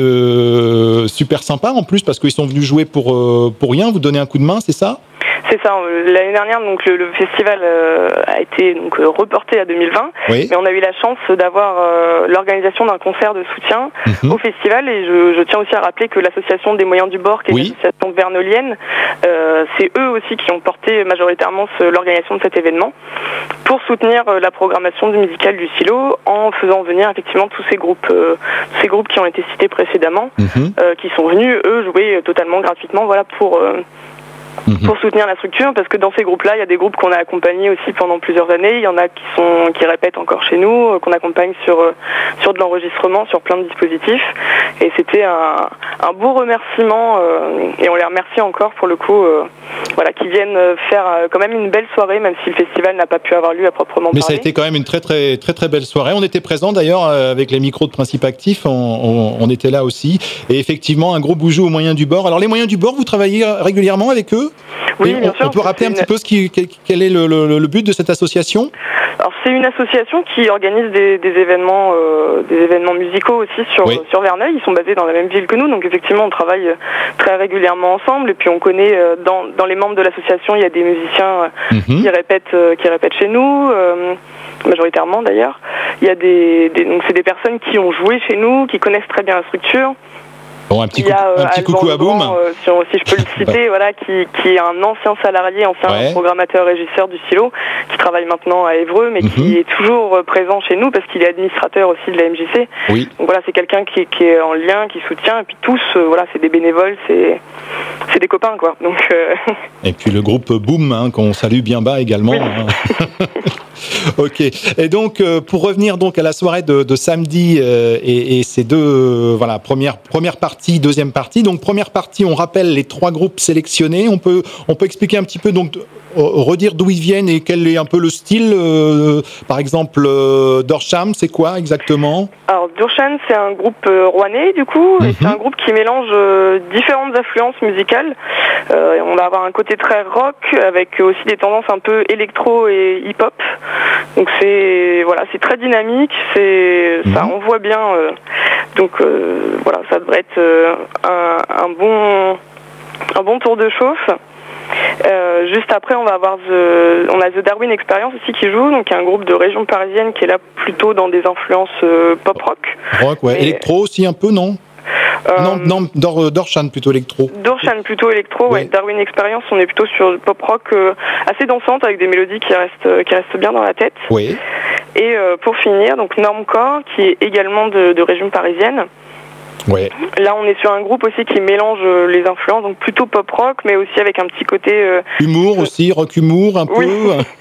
euh, super sympas en plus parce qu'ils sont venus jouer pour euh, pour rien, vous donner un coup de main, c'est ça? C'est ça. L'année dernière, donc le, le festival euh, a été donc reporté à deux mille vingt, oui. mais on a eu la chance d'avoir euh, l'organisation d'un concert de soutien mm-hmm. au festival. Et je, je tiens aussi à rappeler que l'association des moyens du bord, qui est oui. l'association vernolienne, euh, c'est eux aussi qui ont porté majoritairement ce, l'organisation de cet événement pour soutenir euh, la programmation du musical du Silo en faisant venir effectivement tous ces groupes, euh, ces groupes qui ont été cités précédemment, mm-hmm. euh, qui sont venus eux jouer totalement gratuitement, voilà pour euh, pour soutenir la structure, parce que dans ces groupes-là, il y a des groupes qu'on a accompagnés aussi pendant plusieurs années. Il y en a qui sont qui répètent encore chez nous, qu'on accompagne sur sur de l'enregistrement, sur plein de dispositifs. Et c'était un, un beau remerciement euh, et on les remercie encore pour le coup. Euh, voilà, qui viennent faire euh, quand même une belle soirée, même si le festival n'a pas pu avoir lieu à proprement Mais parler. Ça a été quand même une très très très très belle soirée. On était présents d'ailleurs euh, avec les micros de Principe Actif. On, on, on était là aussi. Et effectivement, un gros boujou aux moyens du bord. Alors les moyens du bord, vous travaillez régulièrement avec eux? Oui, on, bien sûr. On peut rappeler un une... petit peu ce qui, quel, quel est le, le, le but de cette association? Alors c'est une association qui organise des, des événements, euh, des événements musicaux aussi sur oui. sur Verneuil. Ils sont basés dans la même ville que nous, donc effectivement on travaille très régulièrement ensemble. Et puis on connaît euh, dans dans les membres de l'association, il y a des musiciens euh, mm-hmm. qui répètent euh, qui répètent chez nous. Euh, majoritairement d'ailleurs. Il y a des, des donc c'est des personnes qui ont joué chez nous, qui connaissent très bien la structure. Bon, un petit, il y a, coucou, euh, un petit Alban coucou à Boom. Euh, si, on, si je peux le citer, voilà, qui, qui est un ancien salarié, ancien ouais. programmateur régisseur du Silo, qui travaille maintenant à Évreux, mais mm-hmm. qui est toujours présent chez nous parce qu'il est administrateur aussi de la M J C. Oui. Donc voilà, c'est quelqu'un qui, qui est en lien, qui soutient, et puis tous, euh, voilà, c'est des bénévoles, c'est, c'est des copains, quoi. Donc. Euh... Et puis le groupe Boom, hein, qu'on salue bien bas également. Oui. Hein. Ok. Et donc euh, pour revenir donc à la soirée de, de samedi euh, et, et ces deux euh, voilà première première partie, deuxième partie. Donc première partie, on rappelle les trois groupes sélectionnés. On peut on peut expliquer un petit peu donc euh, redire d'où ils viennent et quel est un peu le style. Euh, par exemple, euh, Dorsham, c'est quoi exactement? Alors Dorsham, c'est un groupe euh, rouennais du coup. Mm-hmm. Et c'est un groupe qui mélange euh, différentes influences musicales. Euh, on va avoir un côté très rock avec aussi des tendances un peu électro et hip-hop. Donc c'est voilà, c'est très dynamique, c'est mmh. ça on voit bien. Euh, donc euh, voilà, ça devrait être euh, un, un bon un bon tour de chauffe. Euh, juste après, on va avoir the, on a The Darwin Experience aussi qui joue, donc un groupe de région parisienne qui est là plutôt dans des influences euh, pop rock. Rock, ouais. Mais... électro aussi un peu, non? Euh, non, non, Dor, Dorshan plutôt électro. Dorshan plutôt électro, ouais. ouais. Darwin Experience, on est plutôt sur pop rock euh, assez dansante avec des mélodies qui restent qui restent bien dans la tête. Oui. Et euh, pour finir, donc Normcore, qui est également de, de région parisienne. Ouais. Là, on est sur un groupe aussi qui mélange euh, les influences, donc plutôt pop rock, mais aussi avec un petit côté euh, humour aussi, rock humour un oui. peu. Alors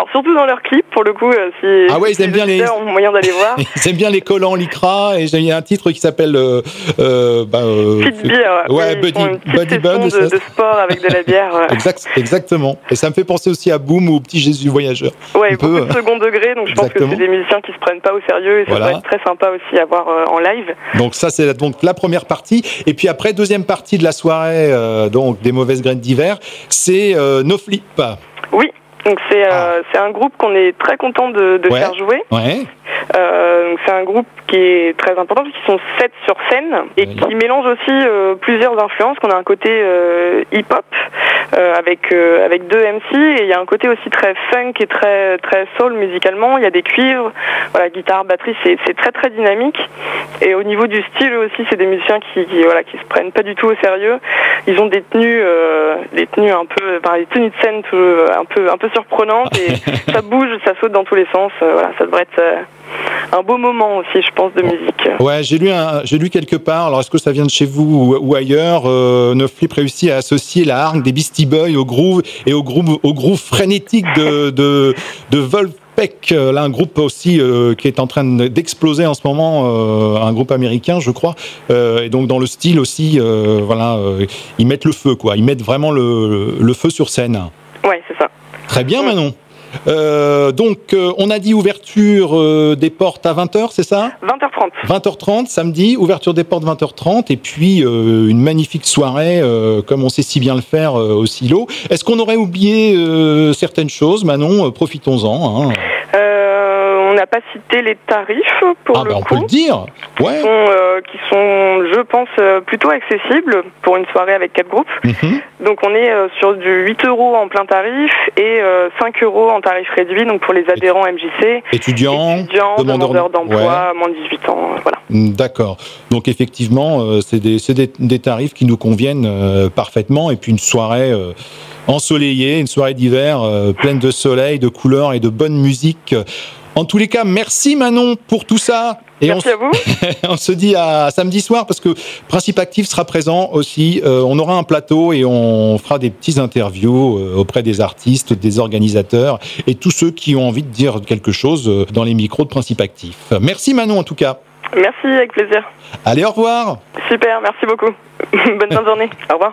surtout dans leurs clips, pour le coup, euh, si, ah ouais, si ils aiment bien les ont moyen d'aller voir. Ils aiment bien les collants lycra, et il y a un titre qui s'appelle euh, euh, bah, euh, Fit Beer. Ouais, ils Buddy, font une petite Buddy Bud. session de, de sport avec de la bière. Ouais. Exact, exactement. Et ça me fait penser aussi à Boom ou au Petit Jésus Voyageur. Ouais, un beaucoup peu, de second degré, donc je pense exactement. que c'est des musiciens qui se prennent pas au sérieux et ça Voilà. va être très sympa aussi à voir euh, en live. Donc ça c'est donc la première partie, et puis après deuxième partie de la soirée euh, donc des mauvaises graines d'hiver, c'est euh, No Flip. Oui, donc c'est euh, c'est un groupe qu'on est très content de, de Ouais. faire jouer. Ouais. Euh, donc c'est un groupe qui est très important parce qu'ils sont sept sur scène et Oui. qui mélange aussi euh, plusieurs influences. Qu'on a un côté euh, hip-hop euh, avec euh, avec deux M C et il y a un côté aussi très funk et très très soul musicalement. Il y a des cuivres, voilà, guitare, batterie, c'est c'est très très dynamique. Et au niveau du style aussi, c'est des musiciens qui, qui voilà qui se prennent pas du tout au sérieux. Ils ont des tenues euh, des tenues un peu, enfin, des tenues de scène tout, un peu un peu surprenantes et ça bouge, ça saute dans tous les sens. Euh, voilà, ça devrait être euh, un beau moment aussi, je pense, de musique. Ouais, j'ai lu, un, j'ai lu quelque part, alors est-ce que ça vient de chez vous ou, ou ailleurs, euh, No Flip réussit à associer la hargne des Beastie Boys au groove et au groove, au groove frénétique de, de, de Wolfpack, là, un groupe aussi euh, qui est en train d'exploser en ce moment, euh, un groupe américain, je crois, euh, et donc dans le style aussi, euh, voilà, euh, ils mettent le feu, quoi, ils mettent vraiment le, le feu sur scène. Ouais, c'est ça. Très bien, Manon. Euh, donc, euh, on a dit ouverture euh, des portes à vingt heures, c'est ça ? vingt heures trente. vingt heures trente, samedi, ouverture des portes vingt heures trente, et puis euh, une magnifique soirée, euh, comme on sait si bien le faire euh, au Silo. Est-ce qu'on aurait oublié euh, certaines choses, Manon ? Profitons-en. Hein. Euh, on n'a pas cité les tarifs pour ah, le bah, on coup. peut le dire. Ouais. Qui sont, euh, qui sont, je pense, euh, plutôt accessibles pour une soirée avec quatre groupes. Mm-hmm. Donc on est euh, sur du huit euros en plein tarif et euh, cinq euros en tarif réduit, donc pour les adhérents M J C. Étudiants, étudiants demandeurs, demandeurs d'emploi, ouais. moins de dix-huit ans, euh, voilà. D'accord. Donc effectivement, euh, c'est des, c'est des, des tarifs qui nous conviennent euh, parfaitement, et puis une soirée euh, ensoleillée, une soirée d'hiver euh, pleine de soleil, de couleurs et de bonne musique. En tous les cas, merci Manon pour tout ça. Et merci on, à vous. on se dit à samedi soir, parce que Principe Actif sera présent aussi. Euh, on aura un plateau et on fera des petites interviews euh, auprès des artistes, des organisateurs et tous ceux qui ont envie de dire quelque chose euh, dans les micros de Principe Actif. Merci Manon en tout cas. Merci, avec plaisir. Allez, au revoir. Super, merci beaucoup. Bonne fin de journée. Au revoir.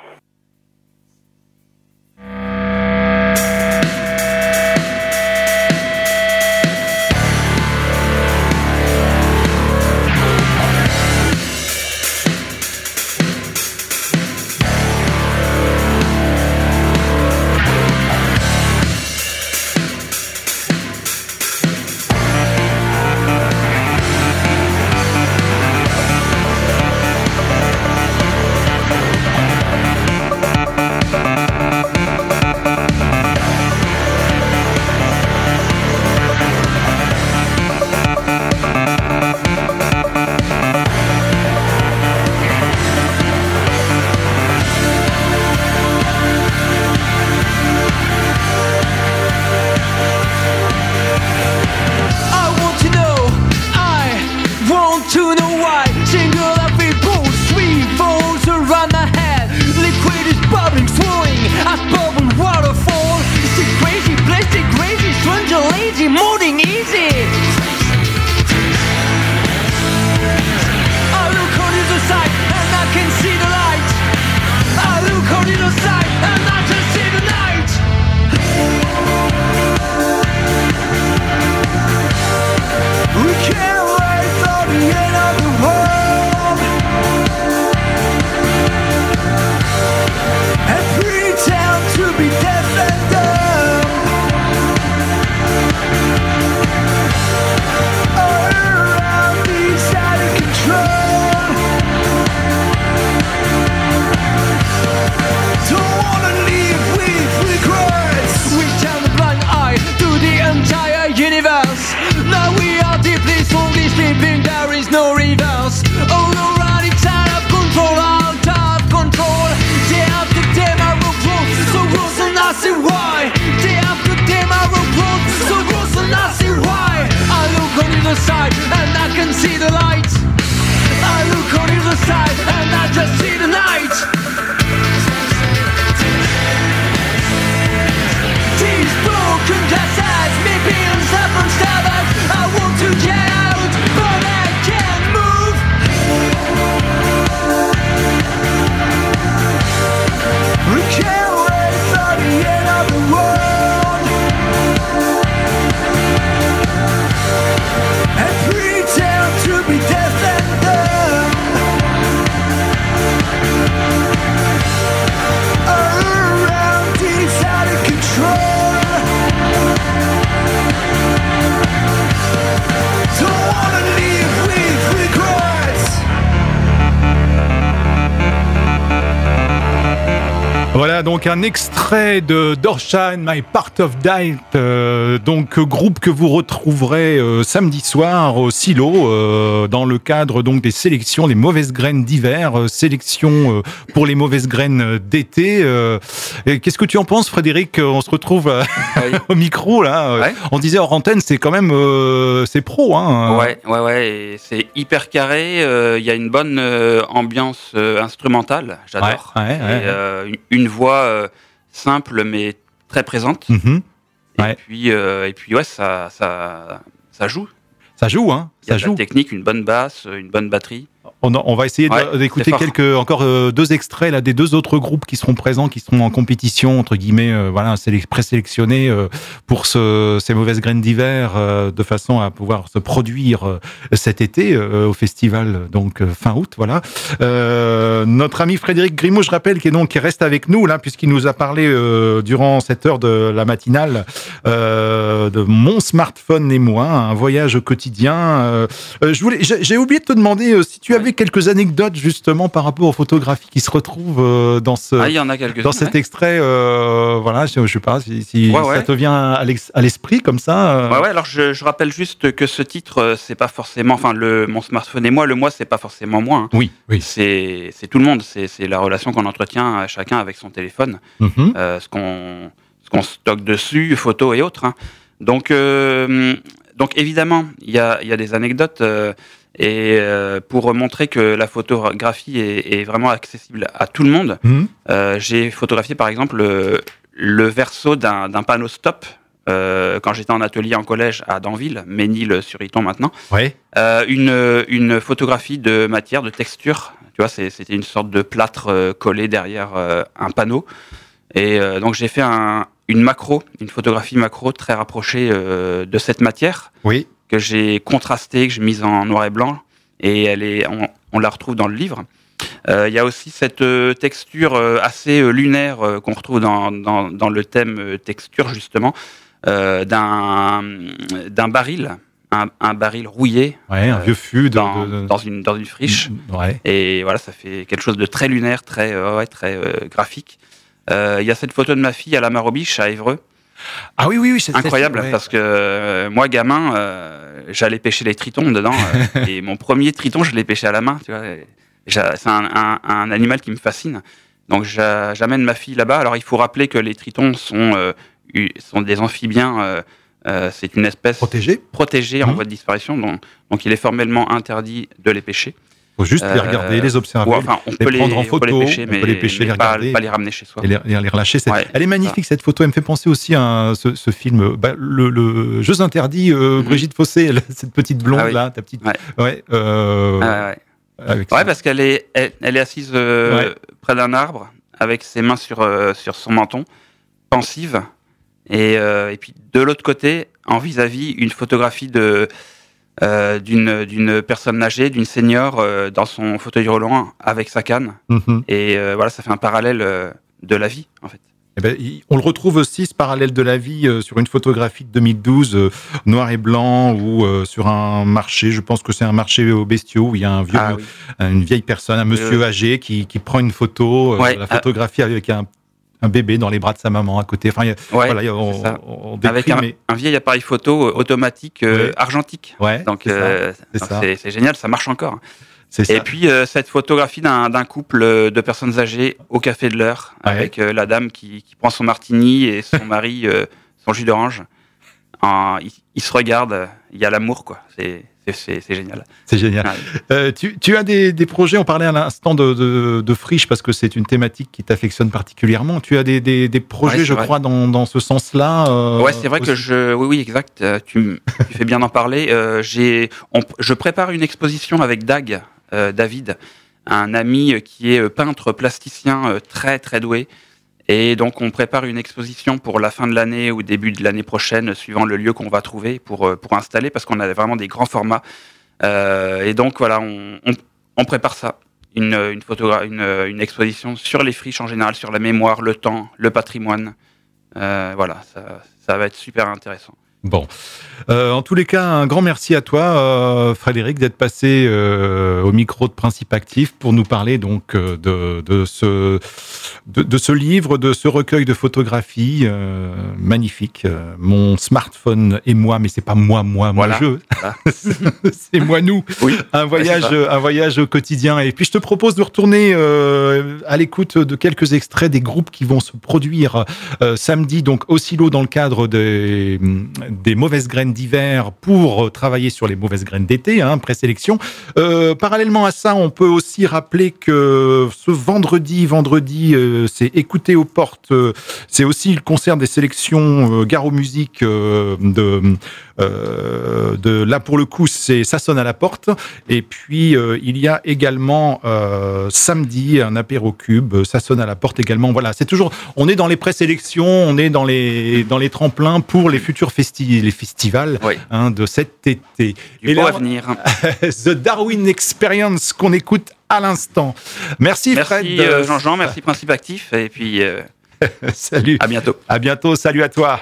Voilà donc un extrait de Dorshine, My Part of Night, euh, donc groupe que vous retrouverez euh, samedi soir au Silo euh, dans le cadre donc des sélections, les mauvaises graines d'hiver, euh, sélection euh, pour les mauvaises graines d'été. Euh, et qu'est-ce que tu en penses, Frédéric? On se retrouve euh, oui. au micro là. Ouais. On disait hors antenne, c'est quand même euh, c'est pro, hein. Ouais, ouais, ouais. Et c'est hyper carré. Il euh, y a une bonne euh, ambiance euh, instrumentale. J'adore. Ouais, ouais, et, ouais. Euh, une, une voix euh, simple mais très présente. Mm-hmm. Ouais. Et puis, euh, et puis ouais, ça, ça, ça joue. Ça joue, hein. Il y a ça de joue. La technique, une bonne basse, une bonne batterie. On, a, on va essayer ouais, d'écouter quelques, encore euh, deux extraits là, des deux autres groupes qui seront présents, qui seront en compétition, entre guillemets, euh, voilà, présélectionnés euh, pour ce, ces mauvaises graines d'hiver, euh, de façon à pouvoir se produire euh, cet été euh, au festival, donc euh, fin août, voilà. Euh, notre ami Frédéric Grimaud, je rappelle, qui, est donc, qui reste avec nous, là, puisqu'il nous a parlé euh, durant cette heure de la matinale euh, de Mon smartphone et moi, un voyage quotidien. Euh, je voulais, j'ai, j'ai oublié de te demander euh, si tu avais quelques anecdotes justement par rapport aux photographies qui se retrouvent euh, dans ce ah, il y en a dans cet ouais. extrait euh, voilà je, je sais pas si, si ouais, ça ouais. te vient à l'esprit comme ça euh... ouais ouais alors je, je rappelle juste que ce titre c'est pas forcément enfin le Mon smartphone et moi le moi c'est pas forcément moi hein. oui oui c'est c'est tout le monde c'est c'est la relation qu'on entretient chacun avec son téléphone mm-hmm. euh, ce qu'on ce qu'on stocke dessus photos et autres hein. donc euh, donc évidemment il y a il y a des anecdotes euh, Et euh, pour montrer que la photographie est, est vraiment accessible à tout le monde, mmh. euh, j'ai photographié par exemple le, le verso d'un, d'un panneau stop euh, quand j'étais en atelier en collège à Danville, Ménil-sur-Iton maintenant. Ouais. Euh, une, une photographie de matière, de texture. Tu vois, c'est, c'était une sorte de plâtre euh, collé derrière euh, un panneau. Et euh, donc j'ai fait un, une macro, une photographie macro très rapprochée euh, de cette matière. Oui. Que j'ai contrasté, que j'ai mise en noir et blanc, et elle est, on, on la retrouve dans le livre. Il euh, y a aussi cette euh, texture euh, assez euh, lunaire euh, qu'on retrouve dans, dans, dans le thème euh, texture, justement, euh, d'un, d'un baril, un, un baril rouillé. Ouais, un euh, vieux fût. De, dans, de, de... dans, une, dans une friche. Ouais. Et voilà, ça fait quelque chose de très lunaire, très, euh, ouais, très euh, graphique. Il euh, y a cette photo de ma fille à la Marobiche, à Évreux. Ah oui, oui, oui, c'est incroyable c'est, ouais. parce que euh, moi, gamin, euh, j'allais pêcher les tritons dedans euh, et mon premier triton, je l'ai pêché à la main. Tu vois, c'est un, un, un animal qui me fascine. Donc, j'amène ma fille là-bas. Alors, il faut rappeler que les tritons sont, euh, sont des amphibiens. Euh, euh, c'est une espèce protégée, protégée en mmh. voie de disparition. Donc, donc, il est formellement interdit de les pêcher. Il faut juste les regarder, euh, les observer, ouais, enfin, on les peut prendre les, en photo, on peut les pêcher, mais, on peut les pêcher, mais les regarder, pas, pas les ramener chez soi. Et les, les relâcher. C'est... Ouais, elle est magnifique ça. Cette photo, elle me fait penser aussi à ce, ce film, bah, le, le Jeux interdits, euh, mm-hmm. Brigitte Fossé, cette petite blonde ah, oui. là, ta petite. Ouais. Ouais, euh, ah, ouais. Avec ouais parce qu'elle est, elle, elle est assise euh, ouais. près d'un arbre, avec ses mains sur euh, sur son menton, pensive, et euh, et puis de l'autre côté, en vis-à-vis, une photographie de Euh, d'une, d'une personne âgée, d'une senior euh, dans son fauteuil roulant avec sa canne. Mmh. Et euh, voilà, ça fait un parallèle euh, de la vie, en fait. Eh ben, on le retrouve aussi, ce parallèle de la vie, euh, sur une photographie de deux mille douze, euh, noir et blanc, ou euh, sur un marché, je pense que c'est un marché aux bestiaux, où il y a un vieux, ah, oui. une vieille personne, un monsieur euh... âgé qui, qui prend une photo, euh, ouais, la photographie ah... avec un un bébé dans les bras de sa maman à côté. Enfin, y a, ouais, voilà, y a, on, on décrit, avec un, mais... un vieil appareil photo automatique euh, ouais. argentique. Ouais, donc c'est, euh, ça, c'est, donc ça. c'est, c'est génial, ça marche encore. C'est Et ça. puis euh, cette photographie d'un, d'un couple de personnes âgées au café de l'heure, ouais. avec euh, la dame qui, qui prend son martini et son mari euh, son jus d'orange. En, ils, ils se regardent, il y a l'amour, quoi. C'est C'est, c'est génial. C'est génial. Ouais. Euh, tu, tu as des, des projets, on parlait à l'instant de, de, de friche parce que c'est une thématique qui t'affectionne particulièrement. Tu as des, des, des projets, ouais, je vrai. crois, dans, dans ce sens-là euh, Ouais, c'est vrai aussi. que je. Oui, oui, exact. Tu, tu fais bien d'en parler. Euh, j'ai, on, je prépare une exposition avec Dag, euh, David, un ami qui est peintre plasticien euh, très, très doué. Et donc, on prépare une exposition pour la fin de l'année ou début de l'année prochaine, suivant le lieu qu'on va trouver pour, pour installer, parce qu'on a vraiment des grands formats. Euh, et donc, voilà, on, on, on prépare ça. Une, une, photogra- une, une exposition sur les friches en général, sur la mémoire, le temps, le patrimoine. Euh, voilà, ça, ça va être super intéressant. Bon. Euh, en tous les cas, un grand merci à toi, euh, Frédéric, d'être passé euh, au micro de Principe Actif pour nous parler donc euh, de, de, ce, de, de ce livre, de ce recueil de photographies euh, magnifique. Euh, mon smartphone et moi, mais c'est pas moi, moi, moi, voilà. je. Voilà. C'est moi, nous. Oui. Un voyage, un voyage au quotidien. Et puis, je te propose de retourner euh, à l'écoute de quelques extraits des groupes qui vont se produire euh, samedi, donc au Silo, dans le cadre des, des mauvaises graines d'hiver pour travailler sur les mauvaises graines d'été, hein, présélection. Euh, parallèlement à ça, on peut aussi rappeler que ce vendredi, vendredi, euh, c'est Écouter aux portes. Euh, c'est aussi le concert des sélections euh, Garo Musique euh, de Euh, de là pour le coup c'est ça sonne à la porte. Et puis euh, il y a également euh, samedi un apéro cube, ça sonne à la porte également. Voilà, c'est toujours, on est dans les présélections, on est dans les dans les tremplins pour les futurs festi- les festivals oui. hein, de cet été. Du beau à venir. The Darwin Experience qu'on écoute à l'instant. Merci, merci Fred. Merci euh, Jean-Jean, merci Principe Actif et puis euh, salut. À bientôt. À bientôt. Salut à toi.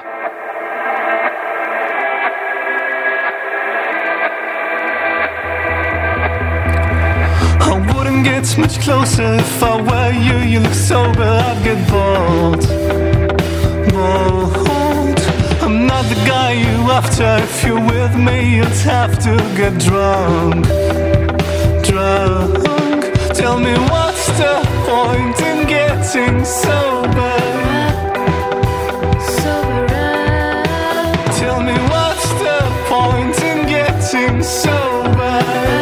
Get much closer if I were you. You look sober, I'd get bored. Bored. I'm not the guy you after. If you're with me, you'd have to get drunk. Drunk. Tell me what's the point in getting sober? Sober. Tell me what's the point in getting sober?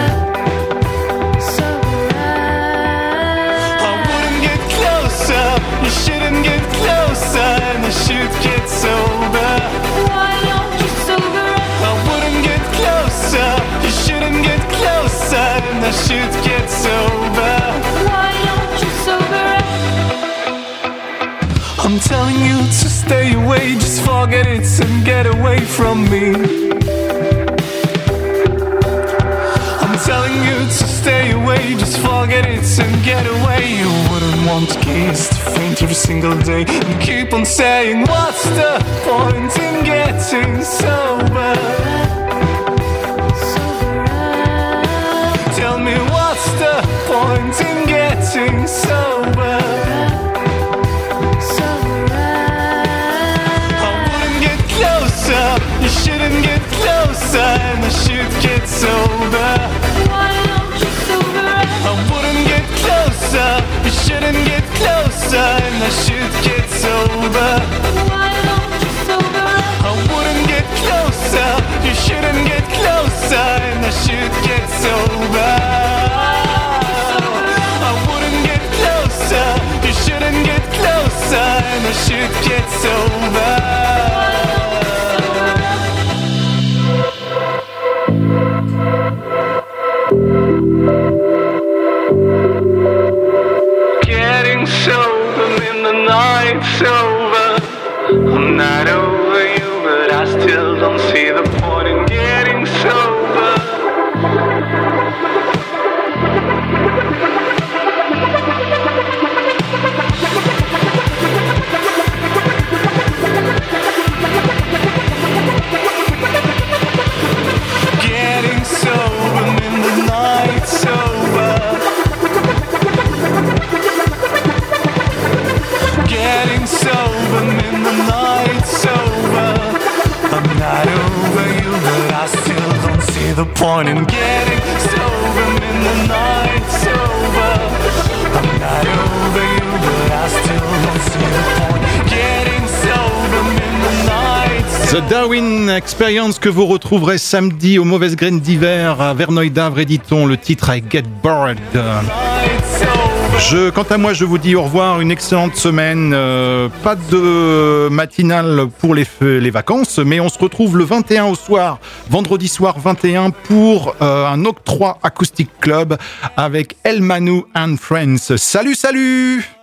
Shouldn't get closer and I should get sober. Why don't you sober up? I wouldn't get closer. You shouldn't get closer and I should get sober. Why don't you sober up? I'm telling you to stay away, just forget it and get away from me. I'm telling you to stay away, just forget it and get away. You wouldn't want kids to faint every single day and keep on saying, what's the point in getting sober? Tell me what's the point in getting sober? I wouldn't get closer, you shouldn't get closer and I should get sober. Why don't you sober up? I wouldn't get closer, you shouldn't get closer and I should get sober. Why don't you sober up? I wouldn't get closer, you shouldn't get closer and I should get sober. I wouldn't get closer, you shouldn't get closer and I should get sober. Getting sober in the night's over. I'm not over you, but I still don't see the point in getting sober. Getting sober in the night's over. Getting sober in the night's over. I'm not over you, but I still don't see the point in getting sober in the night's over. I'm not over you, but I still don't see the point. Getting sober in the night's over. The Darwin Experience que vous retrouverez samedi aux Mauvaises Graines d'hiver à Verneuil-d'Avre, éditon. Le titre I Get Bored. Je, quant à moi, je vous dis au revoir, une excellente semaine. Euh, pas de matinale pour les, les vacances, mais on se retrouve le vingt et un au soir, vendredi soir vingt et un, pour euh, un octroi Acoustic Club avec El Manu and Friends. Salut, salut!